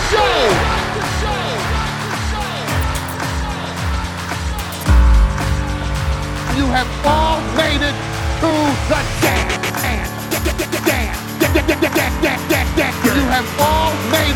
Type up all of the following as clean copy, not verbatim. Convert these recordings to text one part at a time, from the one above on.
show. You have all made it to the dance. You have all made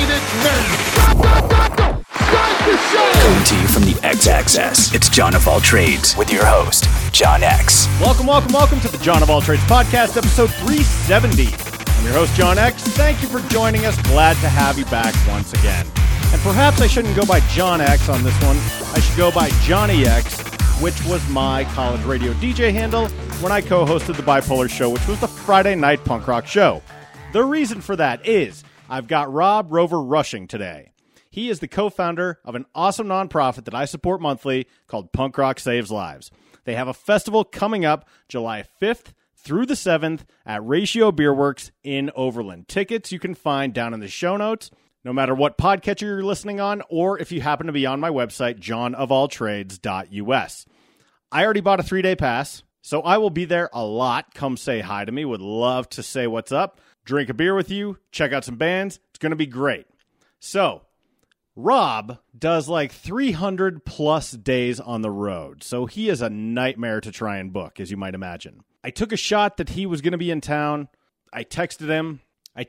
it. Start the show. Coming to you from the X-Axis, it's John of All Trades with your host, John X. Welcome to the John of All Trades podcast, episode 370. I'm your host, John X. Thank you for joining us. Glad to have you back once again. And perhaps I shouldn't go by John X on this one. I should go by Johnny X, which was my college radio DJ handle when I co-hosted the Bipolar Show, which was the Friday night punk rock show. The reason for that is I've got Rob Rover Rushing today. He is the co-founder of an awesome nonprofit that I support monthly called Punk Rock Saves Lives. They have a festival coming up July 5th through the 7th at Ratio Beer Works in Overland. Tickets you can find down in the show notes, no matter what podcatcher you're listening on, or if you happen to be on my website, johnofalltrades.us. I already bought a 3-day pass, so I will be there a lot. Come say hi to me. Would love to say what's up, drink a beer with you, check out some bands. It's going to be great. So, Rob does like 300 plus days on the road, so he is a nightmare to try and book, as you might imagine. I took a shot that he was going to be in town. I texted him.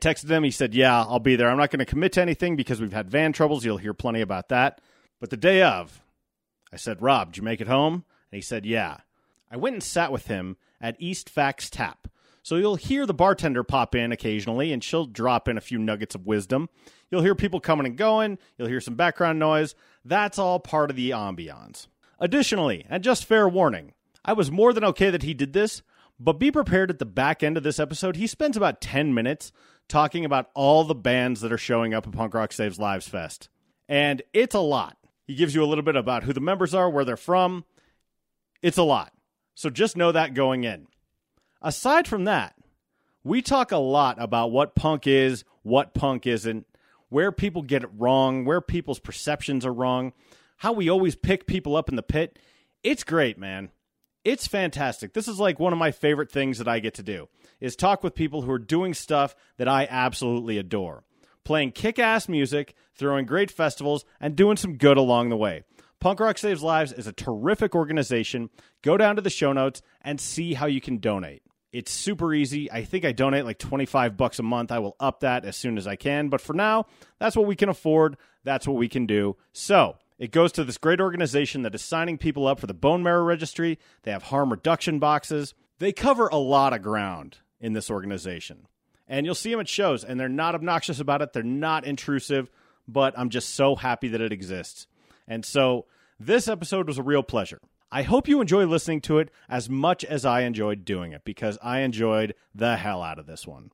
He said, yeah, I'll be there. I'm not going to commit to anything because we've had van troubles. You'll hear plenty about that. But the day of, I said, Rob, did you make it home? And he said, yeah. I went and sat with him at East Fax Tap. So you'll hear the bartender pop in occasionally, and she'll drop in a few nuggets of wisdom. You'll hear people coming and going. You'll hear some background noise. That's all part of the ambiance. Additionally, and just fair warning, I was more than okay that he did this, but be prepared at the back end of this episode. He spends about 10 minutes talking about all the bands that are showing up at Punk Rock Saves Lives Fest. And it's a lot. He gives you a little bit about who the members are, where they're from. It's a lot. So just know that going in. Aside from that, we talk a lot about what punk is, what punk isn't, where people get it wrong, where people's perceptions are wrong, how we always pick people up in the pit. It's great, man. It's fantastic. This is like one of my favorite things that I get to do, is talk with people who are doing stuff that I absolutely adore. Playing kick-ass music, throwing great festivals, and doing some good along the way. Punk Rock Saves Lives is a terrific organization. Go down to the show notes and see how you can donate. It's super easy. I think I donate like $25 a month. I will up that as soon as I can. But for now, that's what we can afford. That's what we can do. So it goes to this great organization that is signing people up for the bone marrow registry. They have harm reduction boxes. They cover a lot of ground in this organization. And you'll see them at shows, and they're not obnoxious about it. They're not intrusive, but I'm just so happy that it exists. And so this episode was a real pleasure. I hope you enjoy listening to it as much as I enjoyed doing it, because I enjoyed the hell out of this one.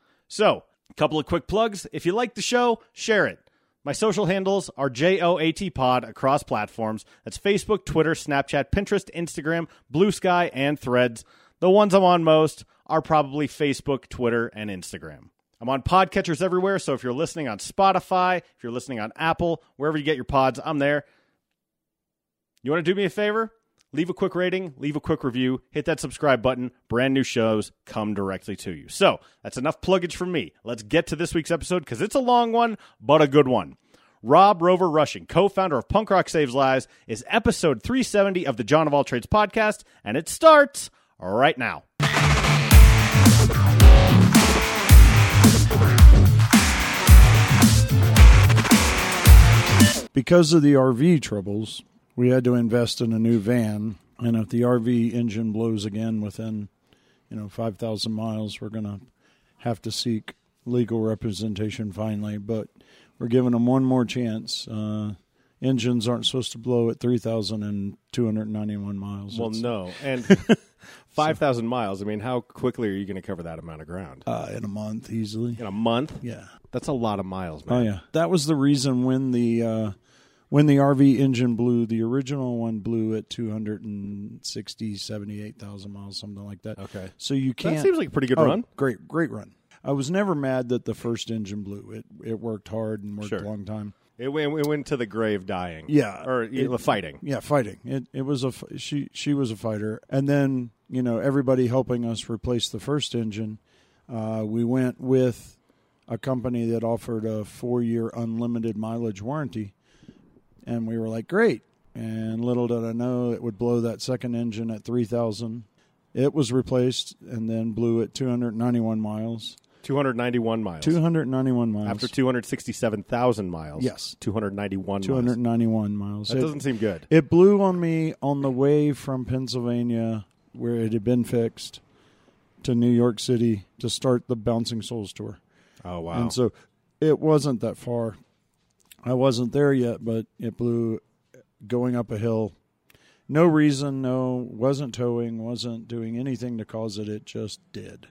So, a couple of quick plugs. If you like the show, share it. My social handles are JOATPod across platforms. That's Facebook, Twitter, Snapchat, Pinterest, Instagram, Blue Sky, and Threads. The ones I'm on most are probably Facebook, Twitter, and Instagram. I'm on podcatchers everywhere, so if you're listening on Spotify, if you're listening on Apple, wherever you get your pods, I'm there. You want to do me a favor? Leave a quick rating, leave a quick review, hit that subscribe button. Brand new shows come directly to you. So, that's enough pluggage from me. Let's get to this week's episode, because it's a long one, but a good one. Rob Rover Rushing, co-founder of Punk Rock Saves Lives, is episode 370 of the John of All Trades podcast, and it starts right now. Because of the RV troubles, we had to invest in a new van, and if the RV engine blows again within, 5,000 miles, we're going to have to seek legal representation finally, but we're giving them one more chance. Engines aren't supposed to blow at 3,291 miles. Well, no, and 5,000 miles, I mean, how quickly are you going to cover that amount of ground? In a month, easily. In a month? Yeah. That's a lot of miles, man. Oh, yeah. That was the reason when the RV engine blew, the original one blew at 78,000 miles, something like that. Okay. So you can't. That seems like a pretty good run. Great run. I was never mad that the first engine blew. It worked hard and worked a long time. It went to the grave dying. Yeah. Or fighting. Yeah, fighting. It was she was a fighter. And then, everybody helping us replace the first engine, we went with a company that offered a 4-year unlimited mileage warranty. And we were like, great. And little did I know it would blow that second engine at 3,000. It was replaced and then blew at 291 miles. 291 miles. 291 miles. After 267,000 miles. Yes. 291 miles. That doesn't seem good. It blew on me on the way from Pennsylvania, where it had been fixed, to New York City to start the Bouncing Souls tour. Oh, wow. And so it wasn't that far. I wasn't there yet, but it blew going up a hill. No reason, wasn't towing, wasn't doing anything to cause it. It just did.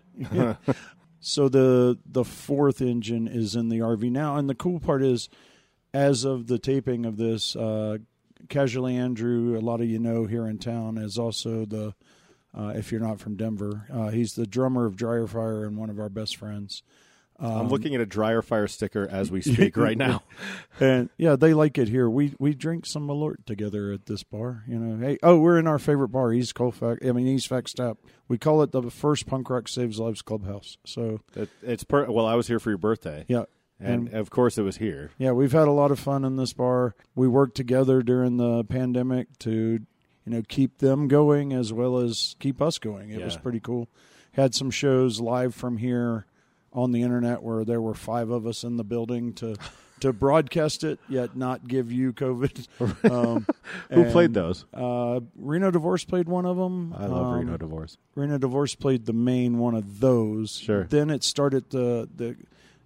So the fourth engine is in the RV now. And the cool part is, as of the taping of this, Casually Andrew, a lot of you know here in town, is also the, if you're not from Denver, he's the drummer of Dryer Fire and one of our best friends. I'm looking at a Dryer Fire sticker as we speak right now. And yeah, they like it here. We drink some Malort together at this bar. Hey, we're in our favorite bar, East Colfax. East Fax Tap. We call it the first Punk Rock Saves Lives Clubhouse. So well, I was here for your birthday. Yeah. And of course it was here. Yeah, we've had a lot of fun in this bar. We worked together during the pandemic to, keep them going as well as keep us going. It was pretty cool. Had some shows live from here on the internet where there were 5 of us in the building to broadcast it, yet not give you COVID. Who played those? Reno Divorce played one of them. I love Reno Divorce. Reno Divorce played the main one of those. Sure. Then it started the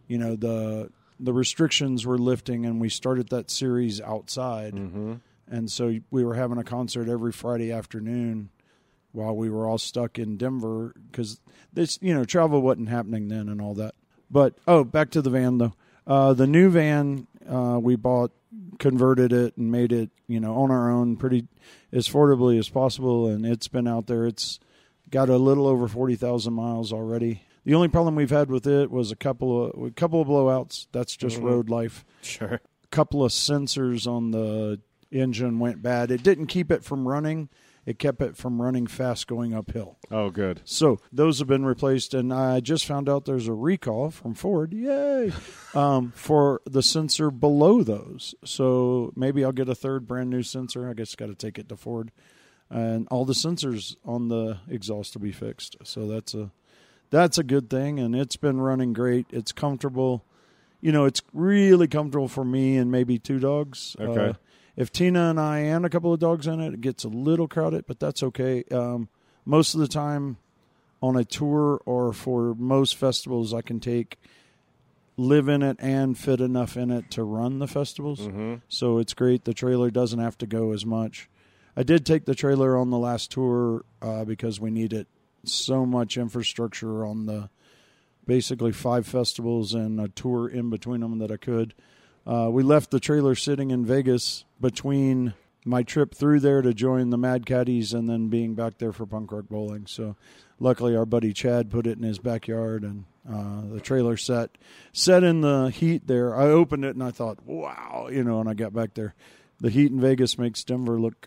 restrictions were lifting, and we started that series outside. Mm-hmm. And so we were having a concert every Friday afternoon while we were all stuck in Denver because this, travel wasn't happening then and all that. But, back to the van, though. The new van we bought, converted it, and made it, on our own pretty as affordably as possible, and it's been out there. It's got a little over 40,000 miles already. The only problem we've had with it was a couple of blowouts. That's just road life. Sure. A couple of sensors on the engine went bad. It didn't keep it from running. It kept it from running fast going uphill. Oh, good. So those have been replaced, and I just found out there's a recall from Ford, yay, for the sensor below those. So maybe I'll get a third brand new sensor. I guess got to take it to Ford. And all the sensors on the exhaust will be fixed. So that's a good thing, and it's been running great. It's comfortable. It's really comfortable for me and maybe 2 dogs. Okay. If Tina and I and a couple of dogs in it, it gets a little crowded, but that's okay. Most of the time on a tour or for most festivals, I can live in it and fit enough in it to run the festivals. Mm-hmm. So it's great. The trailer doesn't have to go as much. I did take the trailer on the last tour because we needed so much infrastructure on the basically 5 festivals and a tour in between them that I could. We left the trailer sitting in Vegas between my trip through there to join the Mad Caddies and then being back there for Punk Rock Bowling. So luckily our buddy Chad put it in his backyard, and the trailer set in the heat there. I opened it and I thought, wow, and I got back there. The heat in Vegas makes Denver look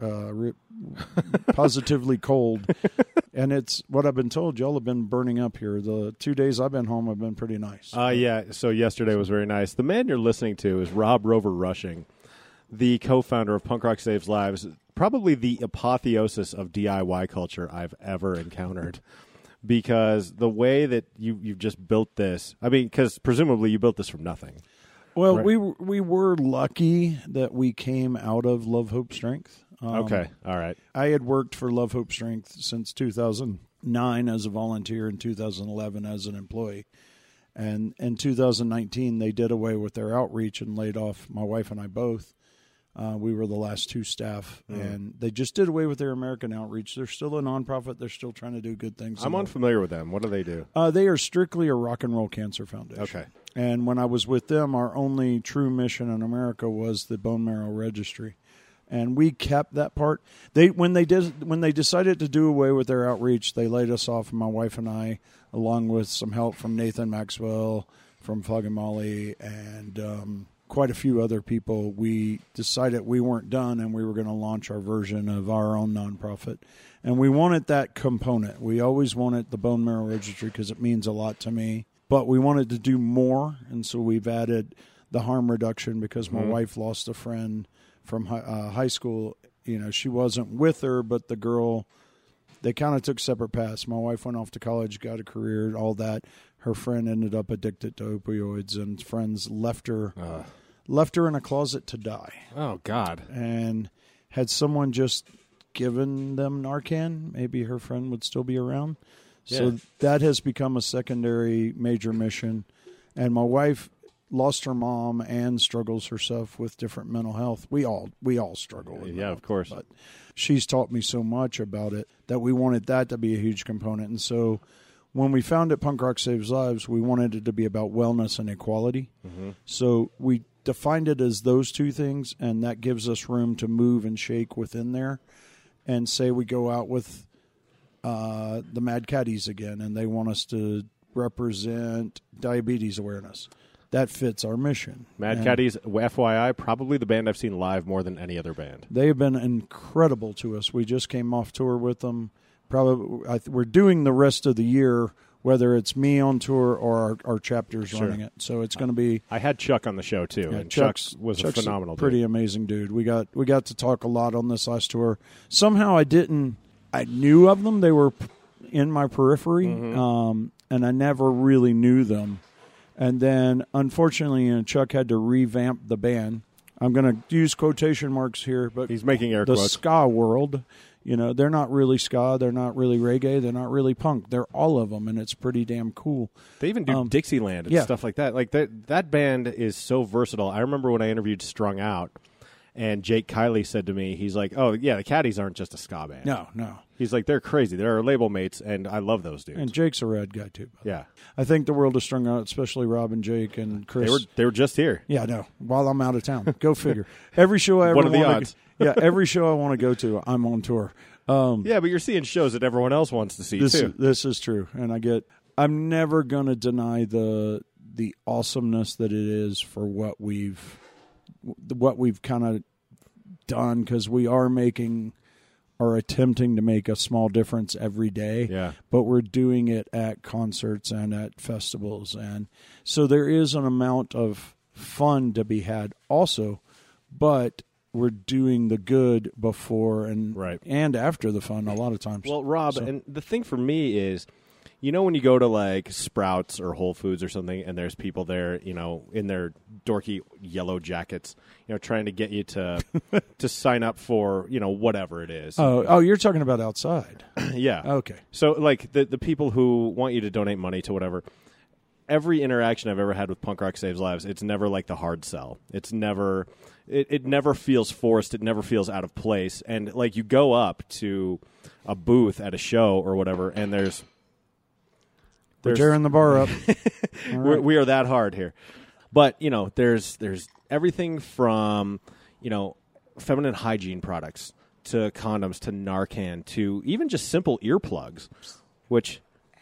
positively cold. And it's what I've been told. Y'all have been burning up here. The 2 days I've been home have been pretty nice. Yeah, so yesterday was very nice. The man you're listening to is Rob Rover Rushing, the co-founder of Punk Rock Saves Lives, probably the apotheosis of DIY culture I've ever encountered. Because the way that you've just built this, because presumably you built this from nothing. Well, right? we were lucky that we came out of Love, Hope, Strength. Okay, all right. I had worked for Love, Hope, Strength since 2009 as a volunteer and 2011 as an employee. And in 2019, they did away with their outreach and laid off my wife and I both. We were the last 2 staff, and they just did away with their American outreach. They're still a nonprofit. They're still trying to do good things. I'm unfamiliar with them. What do they do? They are strictly a rock and roll cancer foundation. Okay. And when I was with them, our only true mission in America was the bone marrow registry. And we kept that part. When they decided to do away with their outreach, they laid us off, my wife and I, along with some help from Nathan Maxwell, from Fug and Molly, and quite a few other people. We decided we weren't done, and we were going to launch our version of our own nonprofit. And we wanted that component. We always wanted the bone marrow registry because it means a lot to me. but we wanted to do more, and so we've added the harm reduction because my wife lost a friend from high school. You know, she wasn't with her, but the girl, they kind of took separate paths. My wife went off to college, got a career, all that. Her friend ended up addicted to opioids, and friends left her in a closet to die. Oh, God. And had someone just given them Narcan, maybe her friend would still be around. So that has become a secondary major mission. And my wife lost her mom and struggles herself with different mental health. We all struggle with of course. But she's taught me so much about it that we wanted that to be a huge component. And so when we founded Punk Rock Saves Lives, we wanted it to be about wellness and equality. So we defined it as those two things, and that gives us room to move and shake within there. And say we go out with the Mad Caddies again, and they want us to represent diabetes awareness. That fits our mission. Mad Caddies, FYI, probably the band I've seen live more than any other band. They have been incredible to us. We just came off tour with them. Probably we're doing the rest of the year, whether it's me on tour or our chapters running it. So it's going to be. I had Chuck on the show too, and Chuck's a phenomenal, pretty amazing dude. We got to talk a lot on this last tour. Somehow I knew of them. They were in my periphery, and I never really knew them. And then, unfortunately, Chuck had to revamp the band. I'm going to use quotation marks here, but he's making air the quotes. ska world, you know, they're not really ska, they're not really reggae, they're not really punk. They're all of them, and it's pretty damn cool. They even do Dixieland and stuff like that. Like that band is so versatile. I remember when I interviewed Strung Out, and Jake Kiley said to me, he's like, "Oh yeah, the Caddies aren't just a ska band. No." He's like, they're crazy. They're our label mates, and I love those dudes. And Jake's a rad guy too. Yeah, I think the world is Strung Out, especially Rob and Jake and Chris. They were just here. Yeah, no. While I'm out of town, go figure. Every show I ever What are the odds? Every show I want to go to, I'm on tour. Yeah, but you're seeing shows that everyone else wants to see too. This is true, and I'm never going to deny the awesomeness that it is for what we've kind of done, because we are attempting to make a small difference every day. Yeah. But we're doing it at concerts and at festivals, and so there is an amount of fun to be had also, but we're doing the good before and after the fun a lot of times. Well, Rob, and the thing for me is, you know, when you go to like Sprouts or Whole Foods or something, and there's people there, you know, in their dorky yellow jackets, you know, trying to get you to sign up for, you know, whatever it is. Oh, you're talking about outside. Yeah. Okay. So like the people who want you to donate money to whatever, every interaction I've ever had with Punk Rock Saves Lives, it's never like the hard sell. It's never, it never feels forced. It never feels out of place. And like you go up to a booth at a show or whatever, and there's We're tearing the bar up. Right. We are that hard here. But, you know, there's everything from, you know, feminine hygiene products to condoms to Narcan to even just simple earplugs, which...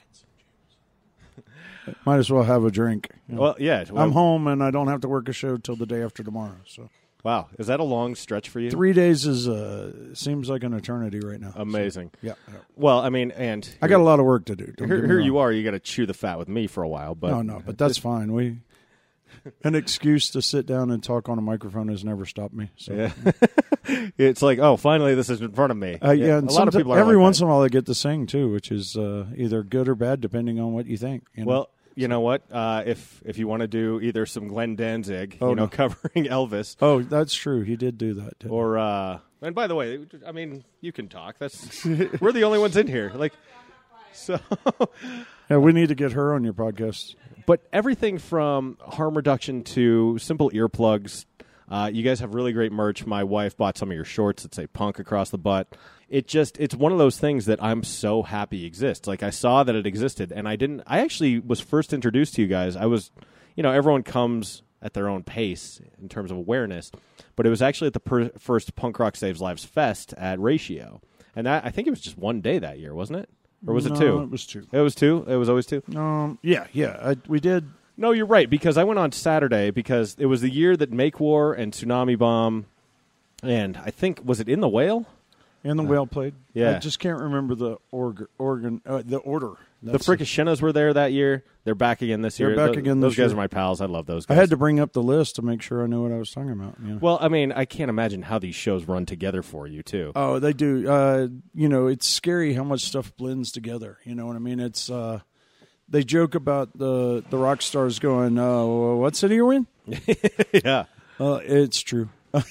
Might as well have a drink. You know. Well, yeah. Well, I'm home, and I don't have to work a show till the day after tomorrow. So, wow. Is that a long stretch for you? 3 days seems like an eternity right now. Amazing. So, yeah. Well, I mean, and... I got a lot of work to do. Here you are. You got to chew the fat with me for a while. But No, but that's fine. An excuse to sit down and talk on a microphone has never stopped me. So. Yeah. It's like, oh, finally this is in front of me. Yeah, and a lot of people are every like once that. in a while they get to sing too, which is either good or bad depending on what you think. You know? Well, you know what? If you want to do either some Glenn Danzig, covering Elvis. Oh, that's true. He did do that. Or and by the way, I mean, you can talk. That's we're the only ones in here. Like, so. Yeah, we need to get her on your podcast. But everything from harm reduction to simple earplugs. You guys have really great merch. My wife bought some of your shorts that say punk across the butt. It's one of those things that I'm so happy exists. Like, I saw that it existed, and I actually was first introduced to you guys. I was, everyone comes at their own pace in terms of awareness, but it was actually at the first Punk Rock Saves Lives Fest at Ratio. And I think it was just one day that year, wasn't it? Or was it two? No, it was two. It was two? It was always two? Yeah. We did. No, you're right, because I went on Saturday because it was the year that Make War and Tsunami Bomb, and I think, was it In the Whale? In the Whale played. Yeah. I just can't remember the order. The Fricashinas were there that year. They're back again this year. They're back again this Those guys year. are my pals. I love those guys. I had to bring up the list to make sure I knew what I was talking about. You know? Well, I mean, I can't imagine how these shows run together for you, too. Oh, they do. It's scary how much stuff blends together. You know what I mean? It's they joke about the rock stars going, what city are we in? Yeah. It's true.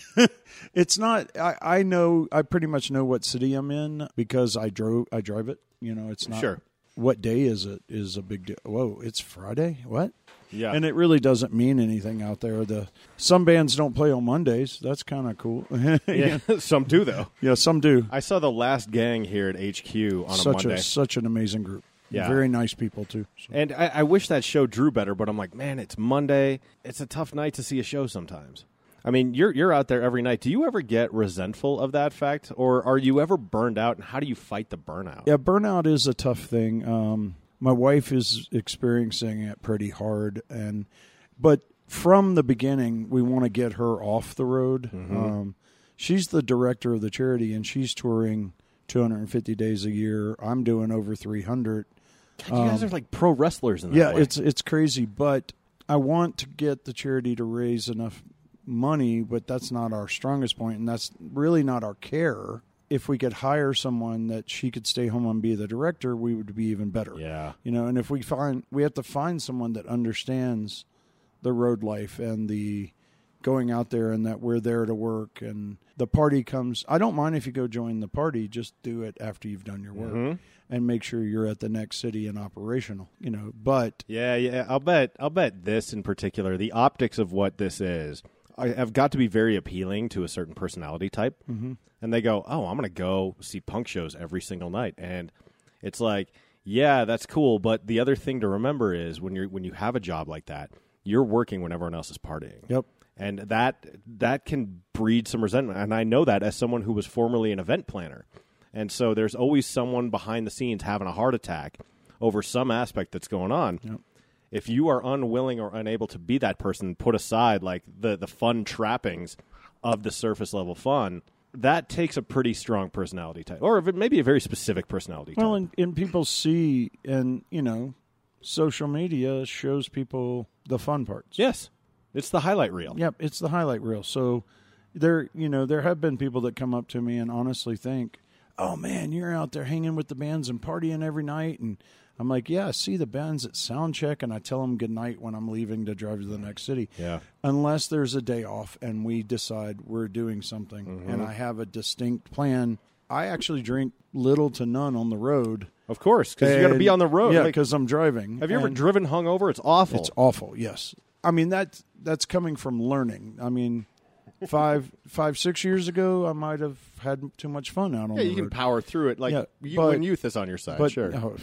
It's not. I know. I pretty much know what city I'm in because I drive it. You know, it's not. Sure. What day is it? Is a big deal. Whoa, it's Friday. What? Yeah. And it really doesn't mean anything out there. Some bands don't play on Mondays. That's kind of cool. Yeah. Some do, though. Yeah, some do. I saw the Last Gang here at HQ on a Monday. Such an amazing group. Yeah. Very nice people too. So. And I wish that show drew better, but I'm like, man, it's Monday. It's a tough night to see a show sometimes. I mean, you're out there every night. Do you ever get resentful of that fact, or are you ever burned out, and how do you fight the burnout? Yeah, burnout is a tough thing. My wife is experiencing it pretty hard, but from the beginning, we want to get her off the road. Mm-hmm. She's the director of the charity, and she's touring 250 days a year. I'm doing over 300. God, you guys are like pro wrestlers in that way. It's crazy, but I want to get the charity to raise enough money, but that's not our strongest point, and that's really not our care. If we could hire someone that she could stay home and be the director, we would be even better. Yeah. You know, and if we have to find someone that understands the road life and the going out there and that we're there to work and the party comes. I don't mind if you go join the party, just do it after you've done your work and make sure you're at the next city and operational, you know, but Yeah, I'll bet this in particular, the optics of what this is, have got to be very appealing to a certain personality type. Mm-hmm. And they go, oh, I'm going to go see punk shows every single night. And it's like, yeah, that's cool. But the other thing to remember is when you have a job like that, you're working when everyone else is partying. Yep. And that can breed some resentment. And I know that as someone who was formerly an event planner. And so there's always someone behind the scenes having a heart attack over some aspect that's going on. Yep. If you are unwilling or unable to be that person, put aside like the fun trappings of the surface level fun, that takes a pretty strong personality type, or maybe a very specific personality type. Well, and people see, and you know, social media shows people the fun parts. Yes, it's the highlight reel. Yep, it's the highlight reel. So there have been people that come up to me and honestly think, "Oh man, you're out there hanging with the bands and partying every night," and I'm like, yeah, I see the bands at sound check, and I tell them good night when I'm leaving to drive to the next city. Yeah. Unless there's a day off and we decide we're doing something, and I have a distinct plan. I actually drink little to none on the road. Of course, because you got to be on the road. Yeah, Like, because I'm driving. have you ever driven hungover? It's awful. It's awful. Yes. I mean that's coming from learning. I mean, 6 years ago, I might have had too much fun out on the road. you can power through it. Like when youth is on your side. But, Sure. oh,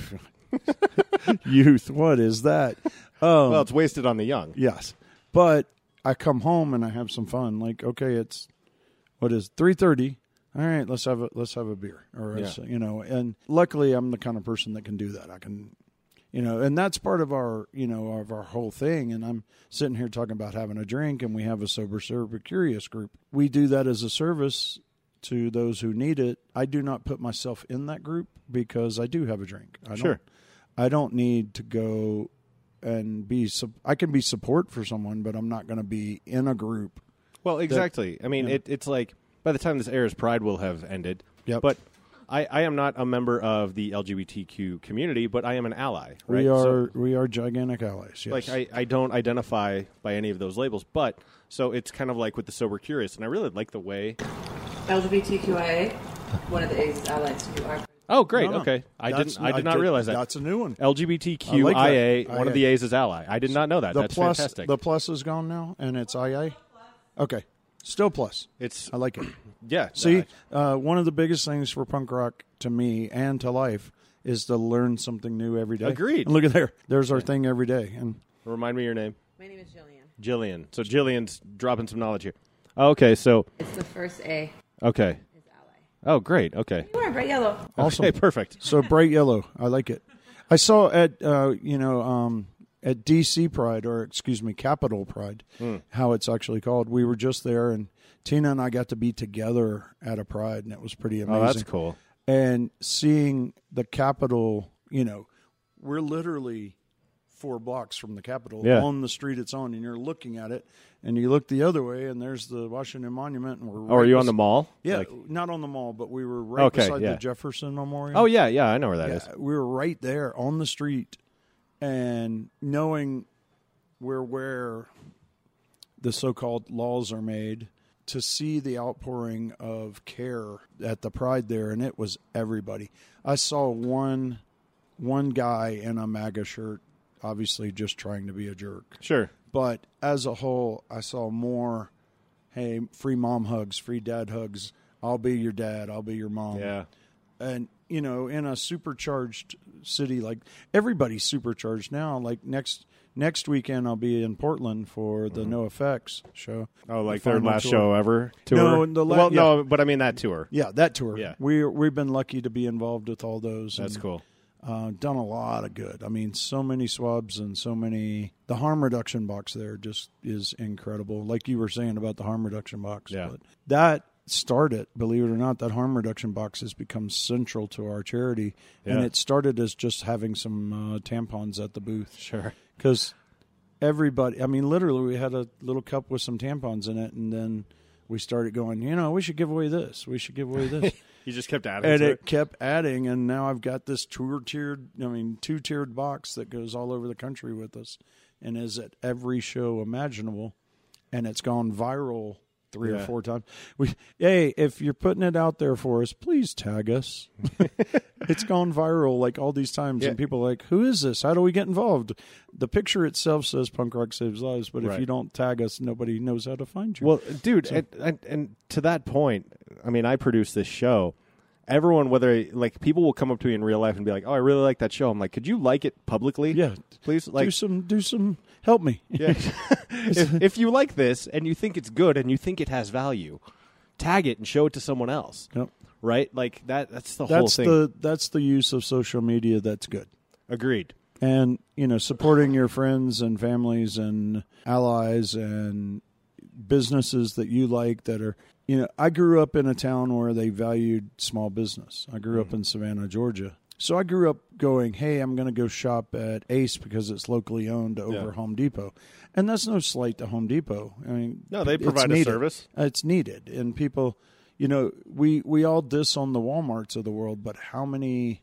youth, what is that? Well, it's wasted on the young. Yes, but I come home and I have some fun. Like, okay, it's 3:30. All right, let's have a beer, or you know. And luckily, I'm the kind of person that can do that. I can, you know, and that's part of our, you know, of our whole thing. And I'm sitting here talking about having a drink, and we have a sober curious group. We do that as a service to those who need it. I do not put myself in that group because I do have a drink. I don't need to go and be. I can be support for someone, but I'm not going to be in a group. Well, exactly. I mean, it's like by the time this airs, Pride will have ended. Yep. But I am not a member of the LGBTQ community, but I am an ally. Right? We are gigantic allies. Yes. Like I don't identify by any of those labels, but so it's kind of like with the sober curious, and I really like the way. LGBTQIA, one of the A's is allied to you. Oh, great. No. Okay, I did not realize that. That's a new one. LGBTQIA, like that. one of the A's is ally. I did not know that. That's fantastic. The plus is gone now, and it's IA. Okay, still plus. It's I like it. yeah. See, one of the biggest things for punk rock to me and to life is to learn something new every day. Agreed. And look at there. There's our thing every day. And remind me your name. My name is Jillian. Jillian. So Jillian's dropping some knowledge here. Okay, so It's the first A okay. is ally. Oh, great. Okay. You are bright yellow. awesome. Okay, perfect. So bright yellow. I like it. I saw at at DC Pride, or excuse me, Capital Pride, how it's actually called. We were just there, and Tina and I got to be together at a Pride, and it was pretty amazing. Oh, that's cool. And seeing the Capitol, you know, we're literally 4 blocks from the Capitol on the street it's on, and you're looking at it, and you look the other way, and there's the Washington Monument. And we're are you on the mall? Yeah, not on the mall, but we were right beside the Jefferson Memorial. Oh, yeah, I know where that is. We were right there on the street, and knowing where the so-called laws are made, to see the outpouring of care at the Pride there, and it was everybody. I saw one guy in a MAGA shirt, obviously just trying to be a jerk. Sure. But as a whole, I saw more, hey, free mom hugs, free dad hugs. I'll be your dad. I'll be your mom. Yeah. And, in a supercharged city, like everybody's supercharged now. Like next weekend, I'll be in Portland for the NoFX show. Oh, like their last show ever No, tour? no, but I mean that tour. Yeah, that tour. Yeah. We've been lucky to be involved with all those. That's cool. Done a lot of good. I mean, so many swabs and so many. The harm reduction box there just is incredible. Like you were saying about the harm reduction box. Yeah. But that started, believe it or not, that harm reduction box has become central to our charity. Yeah. And it started as just having some tampons at the booth. Sure. Because everybody, I mean, literally, we had a little cup with some tampons in it, and then we started going, we should give away this. We should give away this. You just kept adding And to it kept adding, and now I've got this two-tiered box that goes all over the country with us and is at every show imaginable, and it's gone viral 3 or 4 times. Hey, if you're putting it out there for us, please tag us. It's gone viral like all these times, and people are like, who is this? How do we get involved? The picture itself says Punk Rock Saves Lives, but if you don't tag us, nobody knows how to find you. Well, dude, and to that point, I mean, I produce this show. Everyone, people will come up to me in real life and be like, "Oh, I really like that show." I'm like, "Could you like it publicly?" Yeah, please. Like, do some. Help me. Yeah. if you like this and you think it's good and you think it has value, tag it and show it to someone else. Yep. Right? Like that's the whole thing. That's the use of social media. That's good. Agreed. And supporting your friends and families and allies and businesses that you like that are. I grew up in a town where they valued small business. I grew up in Savannah, Georgia. So I grew up going, hey, I'm going to go shop at Ace because it's locally owned over Home Depot. And that's no slight to Home Depot. I mean, no, they provide a service. It's needed. And people, we all diss on the Walmarts of the world, but how many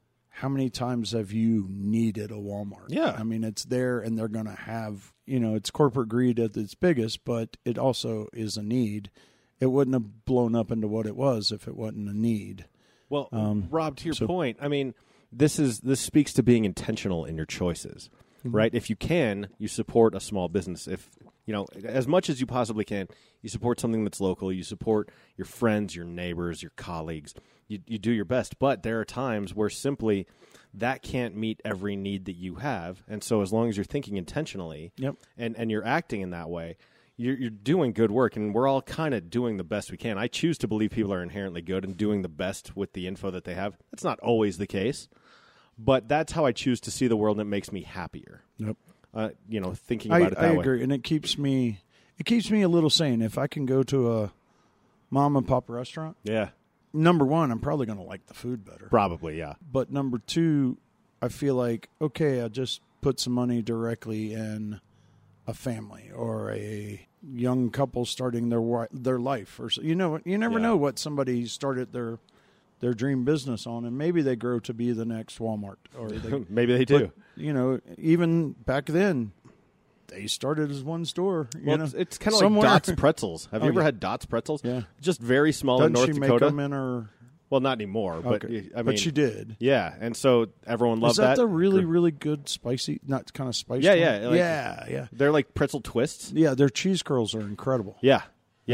times have you needed a Walmart? Yeah. I mean, it's there and they're going to have, it's corporate greed at its biggest, but it also is a need. It wouldn't have blown up into what it was if it wasn't a need. Well, Rob, to your point, I mean, this speaks to being intentional in your choices, right? If you can, you support a small business. If as much as you possibly can, you support something that's local. You support your friends, your neighbors, your colleagues. You do your best, but there are times where simply that can't meet every need that you have. And so, as long as you're thinking intentionally, and you're acting in that way. You're doing good work, and we're all kind of doing the best we can. I choose to believe people are inherently good and doing the best with the info that they have. That's not always the case, but that's how I choose to see the world, and it makes me happier. Yep. Thinking about it that way. I agree, and it keeps me a little sane. If I can go to a mom and pop restaurant, number one, I'm probably going to like the food better. Probably, yeah. But number two, I feel like, okay, I just put some money directly in a family or a young couple starting their life, or you never know what somebody started their dream business on, and maybe they grow to be the next Walmart, or maybe they do. But, even back then, they started as one store. It's kind of like Dots Pretzels. Have you ever had Dots Pretzels? Yeah, just very small in North Dakota. Doesn't she make them in her? Well, not anymore, but but she did. Yeah, and so everyone loved that. Is that the really, really good spicy, not kind of spicy? Yeah. They're like pretzel twists. Yeah, their cheese curls are incredible. Yeah.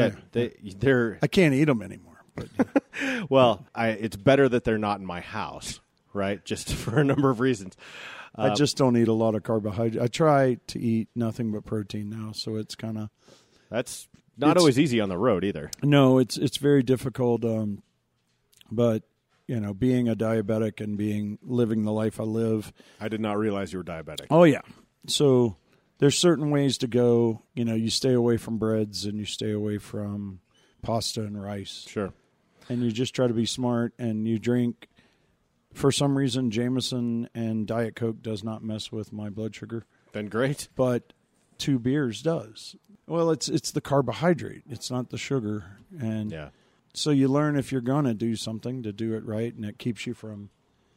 They're. I can't eat them anymore. But well, it's better that they're not in my house, right? Just for a number of reasons. I just don't eat a lot of carbohydrate. I try to eat nothing but protein now, so it's kind of. That's not always easy on the road either. No, it's very difficult. But, being a diabetic and living the life I live. I did not realize you were diabetic. Oh, yeah. So there's certain ways to go. You stay away from breads and you stay away from pasta and rice. Sure. And you just try to be smart and you drink For some reason, Jameson and Diet Coke does not mess with my blood sugar, Then great. but 2 beers does. Well, it's the carbohydrate. It's not the sugar. And Yeah. so you learn if you're going to do something to do it right, and it keeps you from,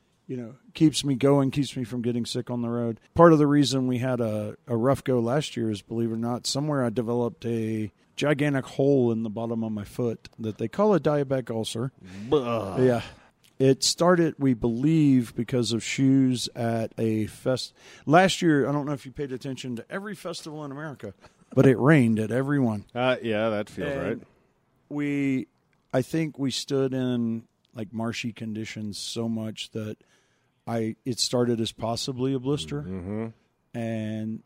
keeps me going, keeps me from getting sick on the road. Part of the reason we had a rough go last year is, believe it or not, somewhere I developed a gigantic hole in the bottom of my foot that they call a diabetic ulcer. Yeah. It started, we believe, because of shoes at a fest. Last year, I don't know if you paid attention to every festival in America, but it rained at every one. Yeah, that feels And right. I think we stood in like marshy conditions so much that it started as possibly a blister. Mm-hmm. And,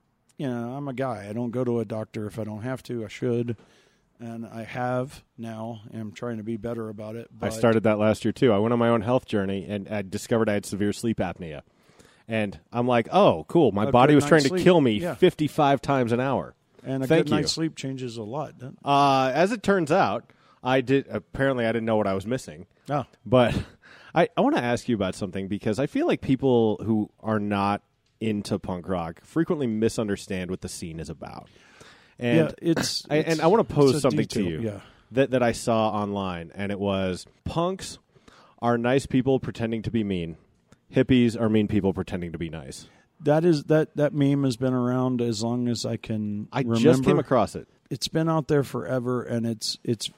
I'm a guy. I don't go to a doctor if I don't have to. I should. And I have now. I'm trying to be better about it. I But started that last year, too. I went on my own health journey, and I discovered I had severe sleep apnea. And I'm like, oh, cool. My A body good was trying night's to sleep. kill me Yeah. 55 times an hour. And a Thank good you. night's sleep changes a lot, doesn't it? As it turns out, apparently I didn't know what I was missing. Oh. But I want to ask you about something, because I feel like people who are not into punk rock frequently misunderstand what the scene is about. And I want to pose something to you Yeah. that I saw online, and it was, punks are nice people pretending to be mean. Hippies are mean people pretending to be nice. That meme has been around as long as I can remember. Just came across it. It's been out there forever, and it's.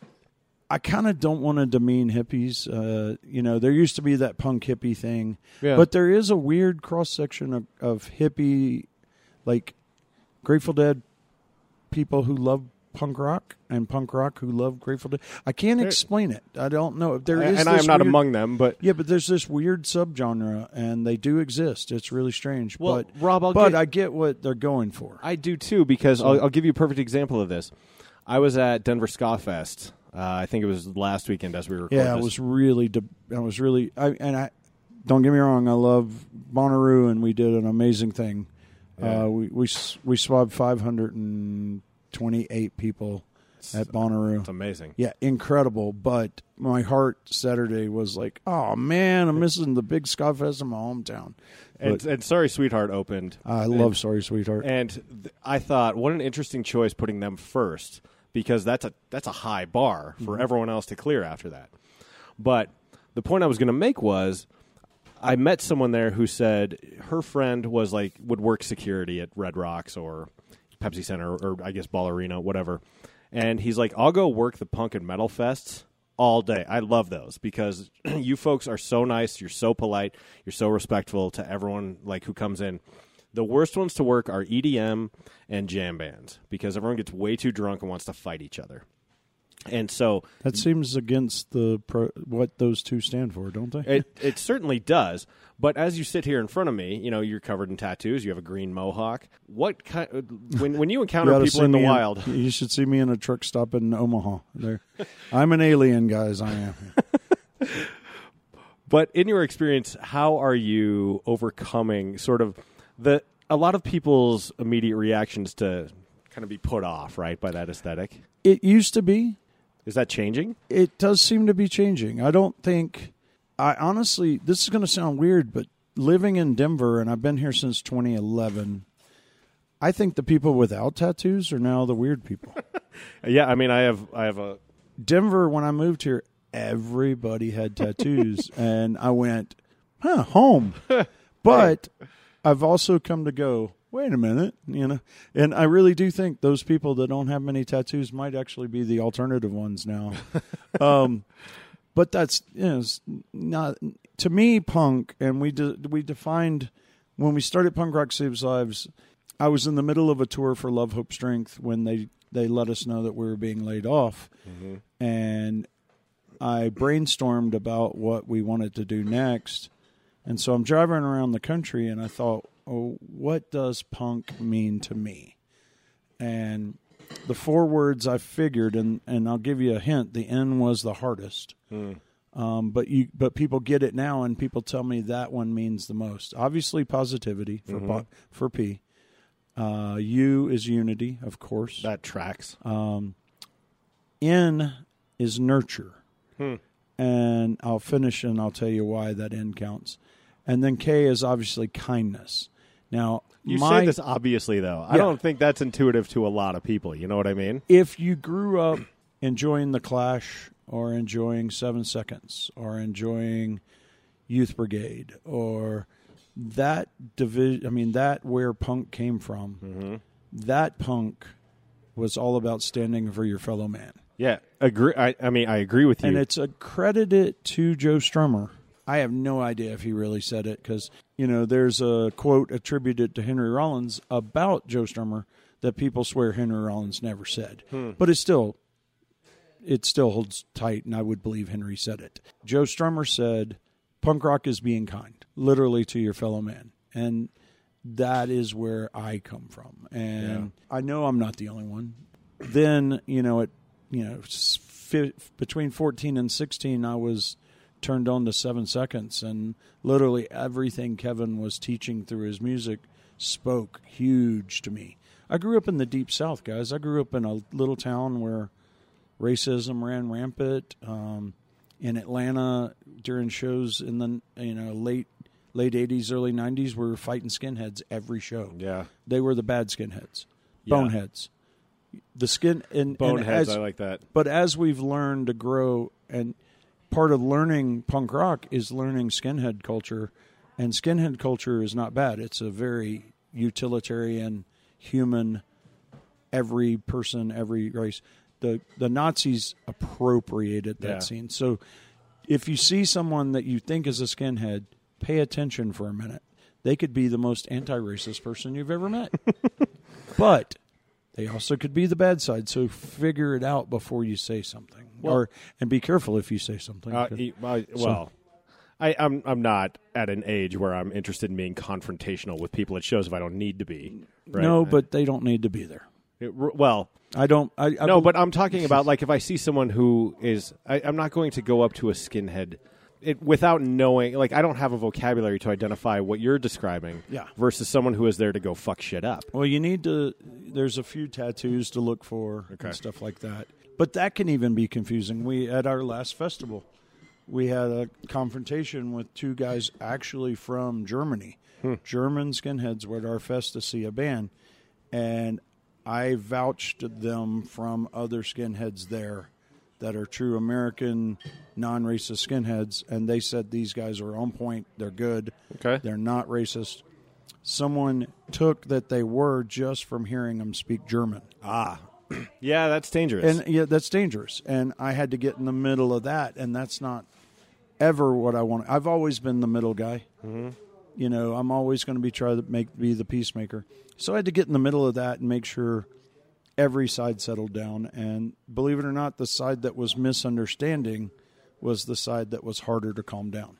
I kind of don't want to demean hippies. There used to be that punk hippie thing, Yeah. but there is a weird cross section of hippie, like Grateful Dead people who love punk rock and punk rock who love Grateful Dead. I can't explain it. I don't know if there is. And I am not among them, but yeah, but there's this weird subgenre, and they do exist. It's really strange. Well, but Rob, I get what they're going for. I do too, because I'll give you a perfect example of this. I was at Denver Ska Fest. I think it was last weekend as we were recording. Yeah, this. I don't get me wrong. I love Bonnaroo, and we did an amazing thing. Yeah. We swabbed 528 people at Bonnaroo. It's amazing. Yeah, incredible. But my heart Saturday was like, oh man, I'm missing the big ska fest in my hometown. And Sorry Sweetheart opened. I love Sorry Sweetheart. And I thought, what an interesting choice putting them first, because that's a high bar for everyone else to clear after that. But the point I was going to make was, I met someone there who said her friend would work security at Red Rocks or Pepsi Center or I guess Ball Arena, whatever. And he's like, I'll go work the punk and metal fests all day. I love those because you folks are so nice. You're so polite. You're so respectful to everyone who comes in. The worst ones to work are EDM and jam bands because everyone gets way too drunk and wants to fight each other. And so that seems against what those two stand for, don't they? It certainly does. But as you sit here in front of me, you're covered in tattoos. You have a green mohawk. What kind? When you encounter people in the wild, you should see me in a truck stop in Omaha. There, I'm an alien, guys. I am. But in your experience, how are you overcoming sort of a lot of people's immediate reactions to kind of be put off, right, by that aesthetic? It used to be. Is that changing? It does seem to be changing. I honestly, this is going to sound weird, but living in Denver, and I've been here since 2011, I think the people without tattoos are now the weird people. Yeah, I mean, I have a Denver, when I moved here, everybody had tattoos, and I went, home. But I've also come to go, wait a minute, and I really do think those people that don't have many tattoos might actually be the alternative ones now. But that's not to me punk, and we defined when we started Punk Rock Saves Lives. I was in the middle of a tour for Love, Hope, Strength when they let us know that we were being laid off, and I brainstormed about what we wanted to do next, and so I'm driving around the country, and I thought, oh, what does punk mean to me? And the 4 words I figured, and I'll give you a hint, the N was the hardest. But people get it now, and people tell me that one means the most. Obviously, positivity for P. U is unity, of course. That tracks. N is nurture. and I'll finish and I'll tell you why that N counts. And then K is obviously kindness. Now, You say this obviously, though. I don't think that's intuitive to a lot of people. You know what I mean? If you grew up enjoying The Clash or enjoying 7 Seconds or enjoying Youth Brigade or that division, that where punk came from, that punk was all about standing for your fellow man. Yeah, agree. I agree with you. And it's accredited to Joe Strummer. I have no idea if he really said it because, there's a quote attributed to Henry Rollins about Joe Strummer that people swear Henry Rollins never said. But it still holds tight, and I would believe Henry said it. Joe Strummer said, punk rock is being kind, literally to your fellow man. And that is where I come from. And I know I'm not the only one. Then, between 14 and 16, I was turned on to 7 Seconds, and literally everything Kevin was teaching through his music spoke huge to me. I grew up in the Deep South, guys. I grew up in a little town where racism ran rampant. In Atlanta, during shows in the late 80s, early 90s, we were fighting skinheads every show. Yeah, they were the bad skinheads, boneheads. The skin and boneheads. I like that. But as we've learned to grow, and part of learning punk rock is learning skinhead culture, and skinhead culture is not bad. It's a very utilitarian, human, every person, every race. The Nazis appropriated that scene. So if you see someone that you think is a skinhead, pay attention for a minute. They could be the most anti-racist person you've ever met. But they also could be the bad side, so figure it out before you say something. And be careful if you say something. I'm not at an age where I'm interested in being confrontational with people at shows if I don't need to be. Right? No, but they don't need to be there. I don't. But I'm talking about like if I see someone who is, I'm not going to go up to a skinhead without knowing. Like I don't have a vocabulary to identify what you're describing. Yeah. Versus someone who is there to go fuck shit up. Well, you need to. There's a few tattoos to look for and stuff like that. But that can even be confusing. At our last festival, we had a confrontation with 2 guys actually from Germany. German skinheads were at our fest to see a band, and I vouched them from other skinheads there that are true American, non-racist skinheads, and they said these guys are on point, they're good, they're not racist. Someone took that they were just from hearing them speak German. Yeah, that's dangerous. And that's dangerous. And I had to get in the middle of that, and that's not ever what I want. I've always been the middle guy. I'm always going to try to be the peacemaker. So I had to get in the middle of that and make sure every side settled down. And believe it or not, the side that was misunderstanding was the side that was harder to calm down.